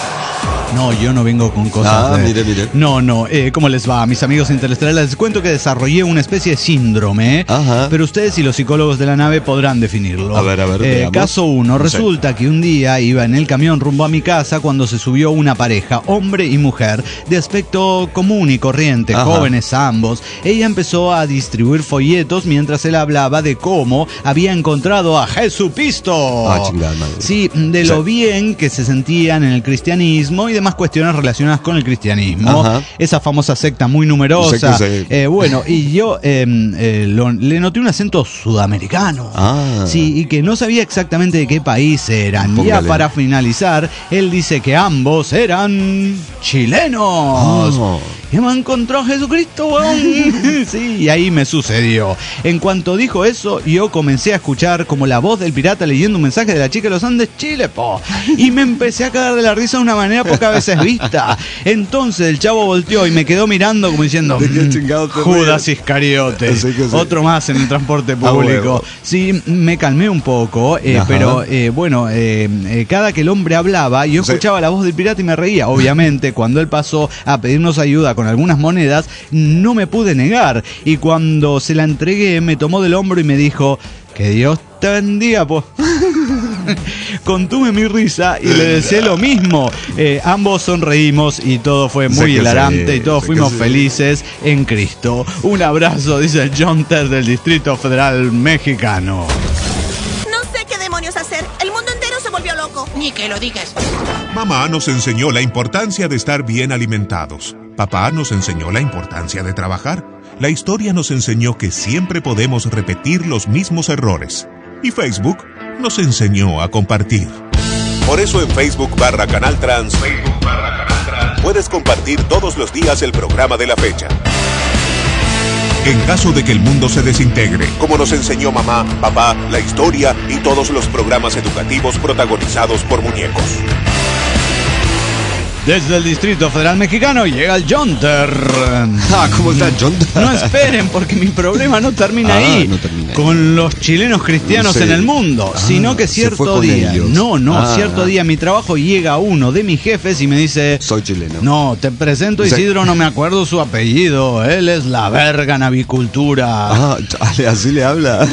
No, yo no vengo con cosas. Ah, de- mire, mire. No, no. Eh, ¿Cómo les va, mis amigos interestelares? Les cuento que desarrollé una especie de síndrome. Ajá. Pero ustedes y los psicólogos de la nave podrán definirlo. A ver, a ver, Eh, veamos. caso uno. Sí. Resulta que un día iba en el camión rumbo a mi casa cuando se subió una pareja, hombre y mujer, de aspecto común y corriente, Ajá. jóvenes ambos. Ella empezó a distribuir folletos mientras él hablaba de cómo había encontrado a Jesucristo. Ah, chingada madre. Sí, de lo Sí. bien que se sentían en el cristianismo y demás cuestiones relacionadas con el cristianismo. Ajá. Esa famosa secta muy numerosa. Sé que sí. Eh, bueno, y yo eh, eh, lo- le noté un acento sudamericano. Ah. Sí, y que no sabía exactamente de qué país eran. Ya Póngale. para finalizar, él dice que ambos eran chilenos. Oh. Y me encontró a Jesucristo, weón. Sí, y ahí me sucedió. En cuanto dijo eso, yo comencé a escuchar como la voz del pirata leyendo un mensaje de la chica de los Andes, Chile, po. Y me empecé a cagar de la risa de una manera pocas veces vista. Entonces el chavo volteó y me quedó mirando como diciendo, ¿De qué "Mm, chingados te Judas ríes?" Iscariote. Sí que sí. Otro más en el transporte A público. huevo. Sí, me calmé un poco, eh, Ajá. pero eh, bueno, eh, eh, cada que el hombre hablaba, yo Sí. escuchaba la voz del pirata y me reía. Obviamente, cuando él pasó a pedirnos ayuda con algunas monedas, no me pude negar. Y cuando se la entregué, me tomó del hombro y me dijo, que Dios te bendiga, po. Contuve mi risa y le deseé lo mismo. Eh, ambos sonreímos y todo fue Sé muy que hilarante sí, y todos sé fuimos que sí. felices en Cristo. Un abrazo, dice el John Ter del Distrito Federal Mexicano. No sé qué demonios hacer. El mundo entero se volvió loco. Ni que lo digas. Mamá nos enseñó la importancia de estar bien alimentados. Papá nos enseñó la importancia de trabajar. La historia nos enseñó que siempre podemos repetir los mismos errores. Y Facebook nos enseñó a compartir. Por eso en Facebook barra Canal Trans, Facebook barra Canal Trans, puedes compartir todos los días el programa de la fecha. en caso de que el mundo se desintegre. Como nos enseñó mamá, papá, la historia y todos los programas educativos protagonizados por muñecos. Desde el Distrito Federal Mexicano llega el Jonter. Ah, ¿cómo está el Jonter? No esperen, porque mi problema no termina ah, ahí, no termina con ahí. los chilenos cristianos Sí. en el mundo, Ah, sino que se fue cierto con día, ellos. no, no, Ah. cierto día en mi trabajo llega uno de mis jefes y me dice, Soy chileno. no, te presento a Sí. Isidro, no me acuerdo su apellido, él es la verga en avicultura. Ah, chale, así le habla.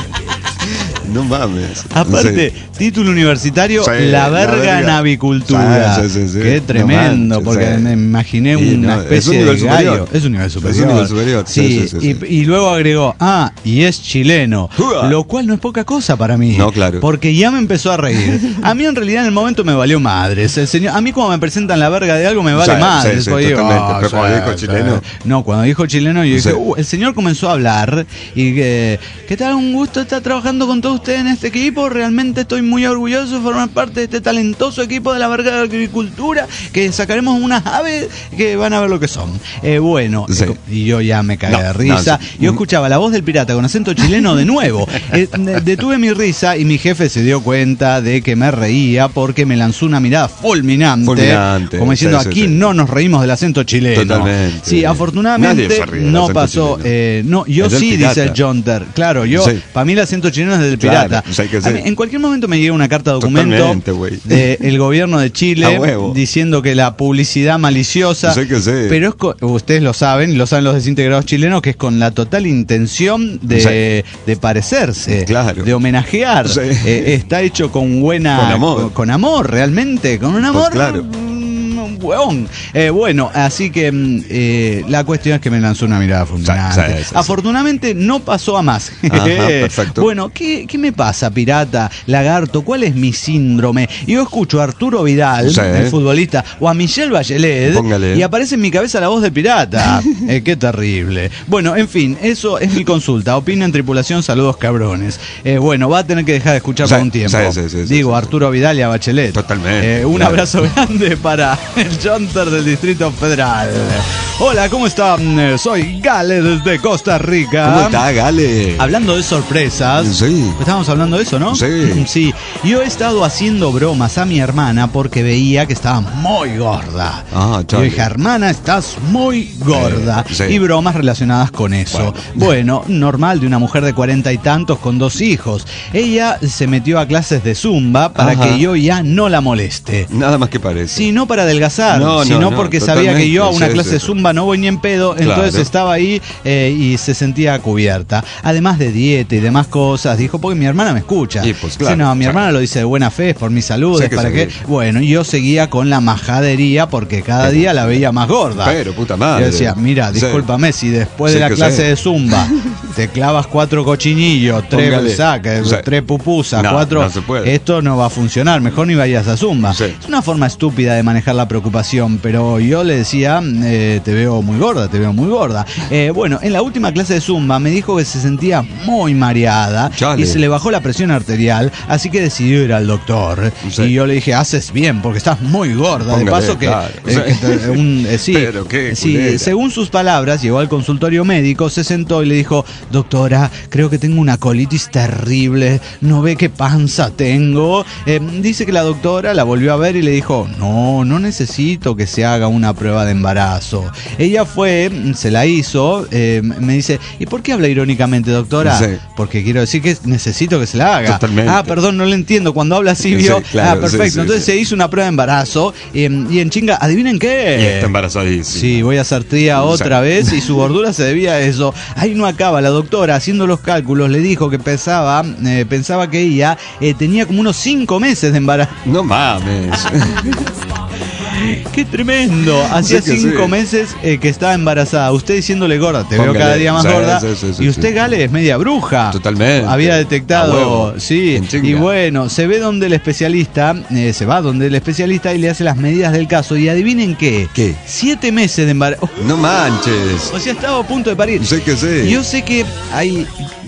No mames. Aparte, Sí. título universitario, Sí, la la verga en verga. avicultura. Sí, sí, sí, sí. Qué No tremendo, manches, porque sí. me imaginé Sí, una no, es especie un nivel de gallo. superior. Es un nivel Es un superior. nivel superior, sí, Sí, sí, sí, y, sí. y luego agregó, ah, y es chileno. Uah. Lo cual no es poca cosa para mí. No, claro. Porque ya me empezó a reír. A mí en realidad en el momento me valió madres. El señor, a mí cuando me presentan la verga de algo me vale Sí, madres. sí, sí, Porque digo, totalmente. ah, Pero cuando sí, dijo sí. chileno. No, cuando dijo chileno yo dije, Sí. uh, el señor comenzó a hablar y que, ¿qué tal? Un gusto estar trabajando con todos ustedes en este equipo. Realmente estoy muy orgulloso de formar parte de este talentoso equipo de la verga de agricultura, que sacaremos unas aves que van a ver lo que son. Eh, bueno, Sí. eh, y yo ya me cagué No, de risa. no, sí. Yo escuchaba la voz del pirata con acento chileno de nuevo. Eh, de- detuve mi risa y mi jefe se dio cuenta de que me reía porque me lanzó una mirada fulminante. Fulminante, Como diciendo, sí, sí, aquí sí. no nos reímos del acento chileno. Totalmente. Sí, Nadie afortunadamente se ríe del no acento pasó. chileno. eh, no, yo Es del sí, pirata. dice el Jonter. Claro, yo, Sí. para mí el acento chileno es del Claro, pirata. pues hay que A ser. mí, en cualquier momento me llega una carta documento Totalmente, güey. del gobierno de Chile A huevo. diciendo que la publicidad maliciosa, Pues hay que ser. pero es co- ustedes lo saben, y lo saben los desintegrados chilenos, que es con la total intención de, de parecerse, Claro. de homenajear. Sí. Eh, está hecho con buena, Con amor. con, con amor, realmente, con un amor. Pues claro. mm, un hueón. Eh, bueno, así que mm, eh, la cuestión es que me lanzó una mirada fulminante. Sí, sí, sí, sí. Afortunadamente no pasó a más. Ajá, perfecto. Bueno, ¿qué, ¿qué me pasa, pirata, lagarto? ¿Cuál es mi síndrome? Y yo escucho a Arturo Vidal, Sí. el futbolista, o a Michelle Bachelet, Póngale. y aparece en mi cabeza la voz del pirata. Eh, qué terrible. Bueno, en fin, eso es mi consulta. Opinen, tripulación, saludos cabrones. Eh, bueno, va a tener que dejar de escuchar Sí, por un tiempo. sí, sí, sí, sí, Digo, sí, a Arturo Vidal y a Bachelet. Totalmente, Eh, un claro. abrazo grande para el Jonter del Distrito Federal. Hola, ¿cómo están? Soy Gale desde Costa Rica. ¿Cómo está, Gale? Hablando de sorpresas. Sí. Estábamos hablando de eso, ¿no? Sí. Sí. Yo he estado haciendo bromas a mi hermana porque veía que estaba muy gorda. Ah, Yo chale. dije, hermana, estás muy gorda. Eh, sí. Y bromas relacionadas con eso. Bueno. normal de una mujer de cuarenta y tantos con dos hijos. Ella se metió a clases de Zumba para Ajá. que yo ya no la moleste. Nada más que parece. Sí, no para adelgazar, No, no, sino no, porque sabía que yo a una totalmente, clase sí, de sí. Zumba no voy ni en pedo, Claro. entonces estaba ahí eh, y se sentía cubierta. Además de dieta y demás cosas, dijo, porque mi hermana me escucha. Y, pues, claro, Sí, no, mi claro. hermana lo dice de buena fe, es por mi salud, Sí es que para sí. que... Bueno, y yo seguía con la majadería porque cada Pero- día la veía más gorda. Pero, puta madre. Yo decía, mira, Sí. discúlpame, si después Sí de la que clase sí. de Zumba te clavas cuatro cochinillos, tres Póngale. sacas, Sí. tres pupusas, No, cuatro... no se puede. Esto no va a funcionar, mejor ni vayas a Zumba. Sí. Es una forma estúpida de manejar la preocupación, pero yo le decía, eh, te veo muy gorda, te veo muy gorda. Eh, bueno, en la última clase de Zumba me dijo que se sentía muy mareada Chale. y se le bajó la presión arterial, así que decidió ir al doctor. Sí. Y yo le dije, haces bien, porque estás muy gorda. Póngale, de paso que... claro. eh, que te- un- eh, sí, Pero qué sí, culera. según sus palabras, llegó al consultorio médico, se sentó y le dijo, doctora, creo que tengo una colitis terrible, no ve qué panza tengo. Eh, dice que la doctora la volvió a ver y le dijo, no, no necesito que se haga una prueba de embarazo. Ella fue, se la hizo, eh, me dice, ¿y por qué habla irónicamente, doctora? Sí. Porque quiero decir que necesito que se la haga. Totalmente. Ah, perdón, no le entiendo, cuando habla así, Sí, vio. claro, ah, perfecto, sí, sí, entonces sí. se hizo una prueba de embarazo eh, y en chinga, ¿adivinen qué? Y está embarazadísimo. Sí, voy a hacer tría otra Sí. vez y su gordura se debía a eso. Ahí no acaba, la doctora haciendo los cálculos le dijo que pensaba, eh, pensaba que ella eh, tenía como unos cinco meses de embarazo. No mames. ¡Qué tremendo! Hacía Sí que cinco sí. meses eh, que estaba embarazada. Usted diciéndole gorda, te veo Póngale. cada día más Sí, gorda. sí, sí, sí, y usted, sí. Gale, es media bruja. Totalmente. Había A detectado, huevo. sí. En chinga. Y bueno, se ve donde el especialista, eh, se va donde el especialista y le hace las medidas del caso. Y adivinen qué. ¿Qué? Siete meses de embarazo. No manches. O sea, estaba a punto de parir. Sé que sé. Yo sé que hay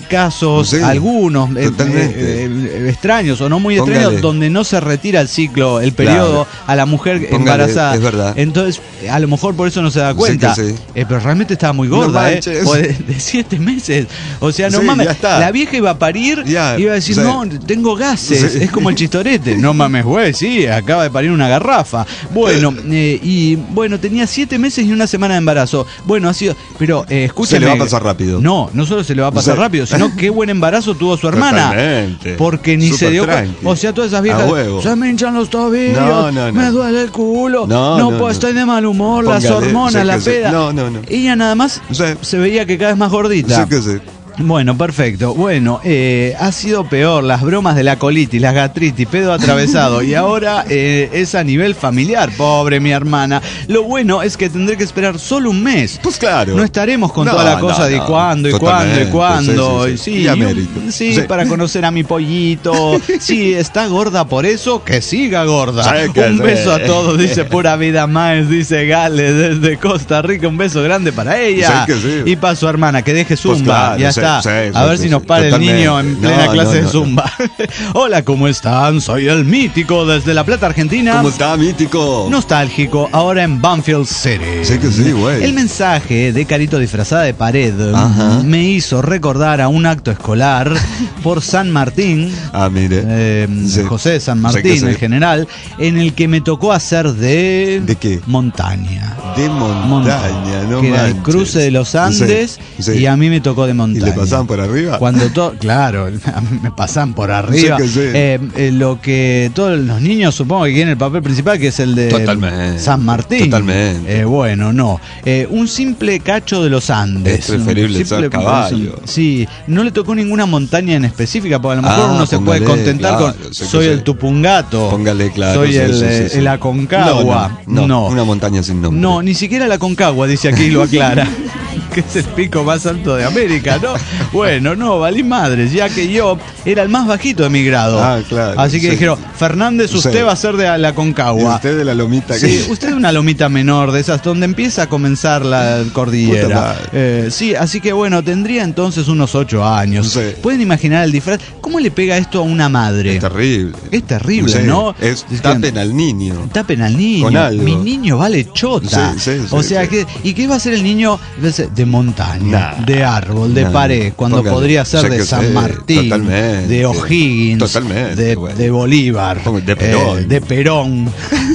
casos, Sí, algunos eh, totalmente. eh, eh, extraños o no muy Póngale. extraños, donde no se retira el ciclo, el periodo Claro. a la mujer Póngale, embarazada. es verdad. Entonces, a lo mejor por eso no se da cuenta. Sí que sí. Eh, pero realmente estaba muy No gorda, ¿eh? manches. O de, de siete meses. O sea, no Sí, mames. ya está. La vieja iba a parir, Ya, iba a decir, sí. no, tengo gases. Sí. Es como el chistorete. No mames, güey, sí, acaba de parir una garrafa. Bueno, eh, y bueno, tenía siete meses y una semana de embarazo. Bueno, ha sido. Pero eh, escúcheme. Se le va a pasar rápido. No, no solo se le va a pasar Sí. rápido, sino qué buen embarazo tuvo su hermana. Totalmente. Porque ni se Súper dio cuenta. tranqui. O sea, todas esas viejas. A huevo. Se me hinchan los tobillos. No, no, no. Me duele el culo. No, No, no, puedo, no. estoy de mal humor, las Póngale, hormonas, sí la que sí. peda. No, no, no. Ella nada más Sí. se veía que cada vez más gordita. Sí que sí. Bueno, perfecto. Bueno, eh, ha sido peor las bromas de la colitis, la gastritis, pedo atravesado y ahora eh, es a nivel familiar. Pobre mi hermana. Lo bueno es que tendré que esperar solo un mes. Pues claro. No estaremos con No, toda la no, cosa de no. cuándo y cuándo y Totalmente, cuándo. sí, sí, sí. Y y a un- mérito. sí, Sí. para conocer a mi pollito. Sí, está gorda por eso, que siga gorda. Sí, que Un sí. beso a todos, dice Pura Vida Más, dice Gale desde Costa Rica. Un beso grande para ella. Sí, que sí. Y para su hermana, que deje Pues Zumba. claro, ya sí, está. sí, a sí, ver sí, si nos sí. para el Totalmente. niño en plena No, clase no, de no. Zumba. Hola, ¿cómo están? Soy el mítico desde La Plata, Argentina. ¿Cómo está, mítico? Nostálgico, ahora en Banfield City. Sí que sí, güey. El mensaje de Carito disfrazada de pared Ajá. me hizo recordar a un acto escolar por San Martín, Ah, mire. eh, Sí. José San Sí Martín que sí. en general, en el que me tocó hacer de... ¿De qué? Montaña. De montaña, no que era el manches. cruce de los Andes Sí, sí. y a mí me tocó de ¿Y montaña. le pasaban por arriba? Cuando todo, claro, a mí me pasan por arriba. Sí que sí. Eh, eh, lo que todos los niños supongo que quieren el papel principal, que es el de Totalmente. San Martín. Totalmente. Eh, bueno, no. Eh, un simple cacho de los Andes. Es preferible Un simple- ser caballo. Sí, no le tocó ninguna montaña en específica, porque a lo mejor Ah, uno se puede póngale, contentar claro, con sé que soy sí. el Tupungato. Póngale, claro. Soy sí, el, sí, eh, sí, sí. el Aconcagua. No, no, no, una montaña sin nombre. No, ni siquiera la Concagua, dice aquí, lo aclara. Que es el pico más alto de América, ¿no? Bueno, no, valí madres, ya que yo era el más bajito de mi grado. Ah, claro, Así que sí. dijeron, Fernández, usted Sí. va a ser de la ¿Y Concagua. usted de la lomita Sí, que... usted es una lomita menor de esas, donde empieza a comenzar la Puta cordillera. madre. Eh, sí, así que bueno, tendría entonces unos ocho años. Sí. ¿Pueden imaginar el disfraz? ¿Cómo le pega esto a una madre? Es terrible. Es terrible, Sí, ¿no? Es, Es que- tapen al niño. Tapen al niño. Con algo. Mi niño vale chota. Sí, sí, sí, o sea, sí. que ¿y qué va a ser el niño? Va a ser de montaña, Nah. de árbol, de Nah. pared, cuando Póngale. podría ser Sé de que San sí, Martín, totalmente. de O'Higgins, Totalmente, de, bueno. de Bolívar, Póngale, de Perón. eh, de Perón.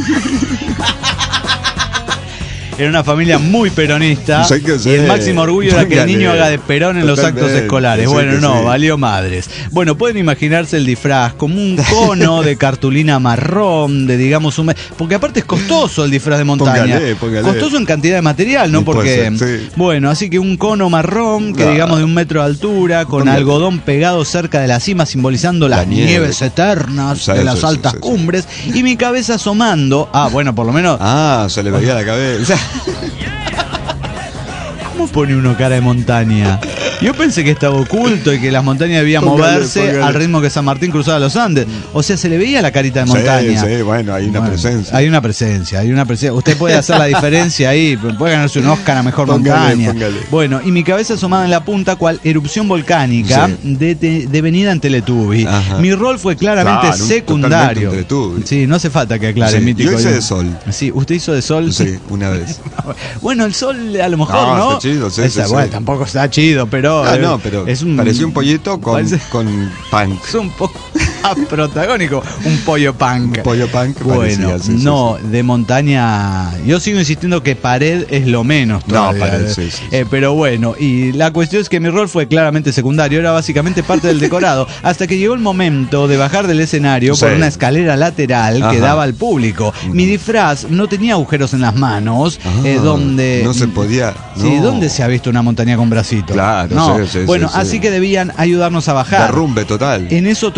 Era una familia muy peronista Sé que sí. y el máximo orgullo era que el Póngale. niño haga de Perón en los actos Totalmente, escolares. sé Bueno, que no, sí. valió madres. Bueno, pueden imaginarse el disfraz como un cono de cartulina marrón, de digamos un... me- Porque aparte es costoso el disfraz de montaña. Póngale, póngale. Costoso en cantidad de material, ¿no? Sí, Porque... puede ser, sí. Bueno, así que un cono marrón, que Ah. digamos de un metro de altura, con Póngale. algodón pegado cerca de la cima, simbolizando La las nieve. nieves eternas Sí, de sí, las sí, altas sí, sí. cumbres, y mi cabeza asomando... Ah, bueno, por lo menos... Ah, se le veía la cabeza. ¿Cómo pone uno cara de montaña? Yo pensé que estaba oculto y que las montañas debían Póngale, moverse póngale. al ritmo que San Martín cruzaba los Andes. O sea, se le veía la carita de montaña. Sí, sí, bueno, hay una Bueno, presencia. Hay una presencia, hay una presencia. Usted puede hacer la diferencia ahí, puede ganarse un Oscar a mejor Póngale, montaña. póngale. Bueno, y mi cabeza asomada en la punta, cual erupción volcánica Sí. de, de, devenida en Teletubby. Ajá. Mi rol fue claramente Claro, un- secundario. totalmente un Teletubby. Sí, no hace falta que aclare, Sí, mítico. yo hice de sol. Sí, usted hizo de sol. Sí, una vez. Bueno, el sol a lo mejor, No, ¿no? está chido, sí, Esa, sí, bueno, sí. tampoco está chido, pero... Ah, eh, no, pero es un, parecía un pollito con, parece- con punk. es un poco protagónico, un pollo punk. Un pollo punk Bueno, parecía, sí, sí, no, de montaña. Yo sigo insistiendo que pared es lo menos No, todavía. pared, sí, sí, sí. Eh, pero bueno, y la cuestión es que mi rol fue claramente secundario, era básicamente parte del decorado, hasta que llegó el momento de bajar del escenario Sí. por una escalera lateral que Ajá. daba al público. Mi disfraz no tenía agujeros en las manos, Ah, eh, donde... no se podía. Sí, no. ¿dónde se ha visto una montaña con bracitos? Claro, no. sí, sí, Bueno, sí, sí. así que debían ayudarnos a bajar. Derrumbe total. En eso tropecé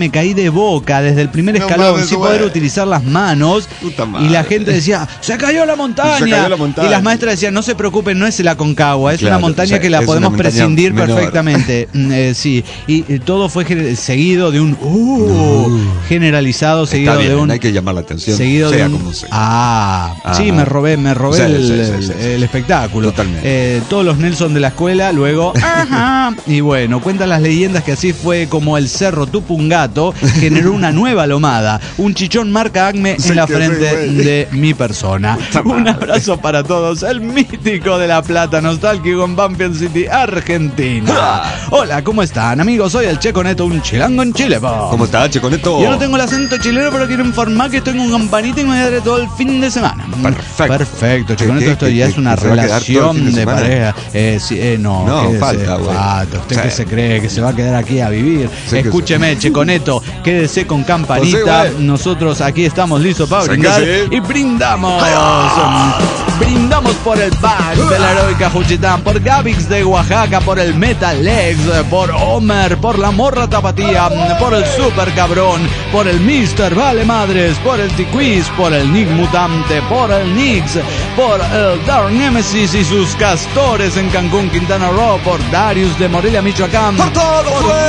me caí de boca desde el primer No escalón mames, sin güey. poder utilizar las manos. Puta madre. Y la gente decía, ¡se cayó la montaña! Se cayó la montaña. Y las maestras decían, no se preocupen, no es el Aconcagua, es Claro, una montaña o sea, que la es podemos una montaña prescindir menor. perfectamente. Mm, eh, sí, y, y todo fue gener- seguido de un uh, No. generalizado, seguido Está bien, de un... hay que llamar la atención. Seguido sea de un... como sea. Ah, Ajá. sí, me robé, me robé Sí, el, sí, sí, el- sí, sí. el espectáculo. Totalmente. Eh, todos los Nelson de la escuela, luego, ajá. Y bueno, cuentan las leyendas que así fue como el Cerro Tupungato generó una nueva lomada, un chichón marca Acme Sí, en la que sí, frente güey. de mi persona. Un abrazo para todos, el mítico de La Plata, nostálgico en Banfield City, Argentina. Hola, ¿cómo están, amigos? Soy el Checo Neto, un chilango en Chile, po. ¿Cómo está, Che, con esto? Yo no tengo el acento chileno, pero quiero informar que estoy con campanita y me daré todo el fin de semana. Perfecto. Perfecto, ¿Qué, Chico Neto, qué, esto qué, ya qué, es una que se va a quedar todo el relación fin de de, semana? pareja. Eh, sí, eh, no, No, quédese. falta, güey. Falta. ¿Usted Sí. qué se cree? ¿Que se va a quedar aquí a vivir? Sí que Escúcheme, sí. Checo Neto, quédese con campanita. Pues sí, güey. Nosotros aquí estamos listos para Sí que brindar sí. y brindamos. Brindamos por el pack de la heroica Juchitán, por Gavix de Oaxaca, por el Metal Legs, por Homer, por la Morra Tapatía, por el Super Cabrón, por el Mister Vale Madres, por el T-Quiz, por el Nick Mutante, por el Nix, por el Dark Nemesis y sus castores en Cancún, Quintana Roo, por Darius de Morelia, Michoacán. ¡Por todo, por güey!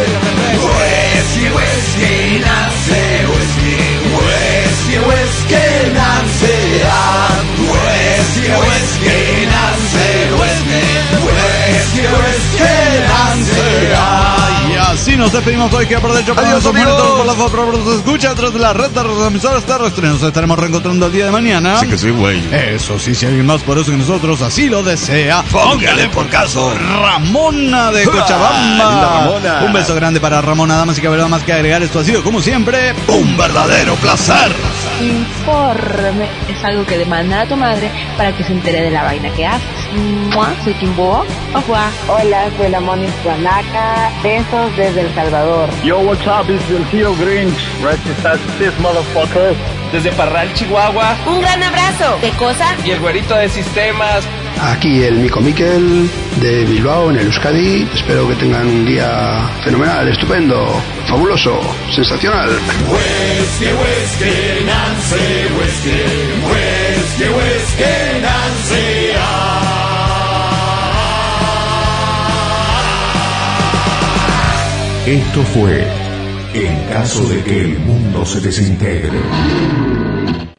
Whisky, whisky, Nancy, whisky, whisky, whisky, Nancy, whisky, whisky, Nancy, whisky, whisky, whisky, Nancy. Y así nos despedimos hoy, que aprovecho para Adiós, nuestros amigos. monitores, por las fotos, por los escucha a través de la red de las emisoras terrestres. Nos estaremos reencontrando el día de mañana. Sí que sí, güey. Eso sí, si alguien más poderoso que nosotros así lo desea, Póngale por caso. Ramona de Cochabamba. Linda Ramona. Un beso grande para Ramona, damas y caballeros, más que agregar. Esto ha sido, como siempre, un verdadero placer. Informe es algo que demanda a tu madre para que se entere de la vaina que haces. Mua, soy Kimbo. Ojua. Hola, soy la Moni Guanaca. Besos desde El Salvador. Yo, what's up? It's el tío Grinch. Resistas this motherfucker. Desde Parral, Chihuahua. Un gran abrazo. ¿Qué cosa? Y el güerito de sistemas. Aquí el Mico Miquel de Bilbao, en el Euskadi. Espero que tengan un día fenomenal, estupendo, fabuloso, sensacional. Whisky, whisky, Nancy, whisky, whisky, whisky, Nancy. Esto fue En caso de que el mundo se desintegre.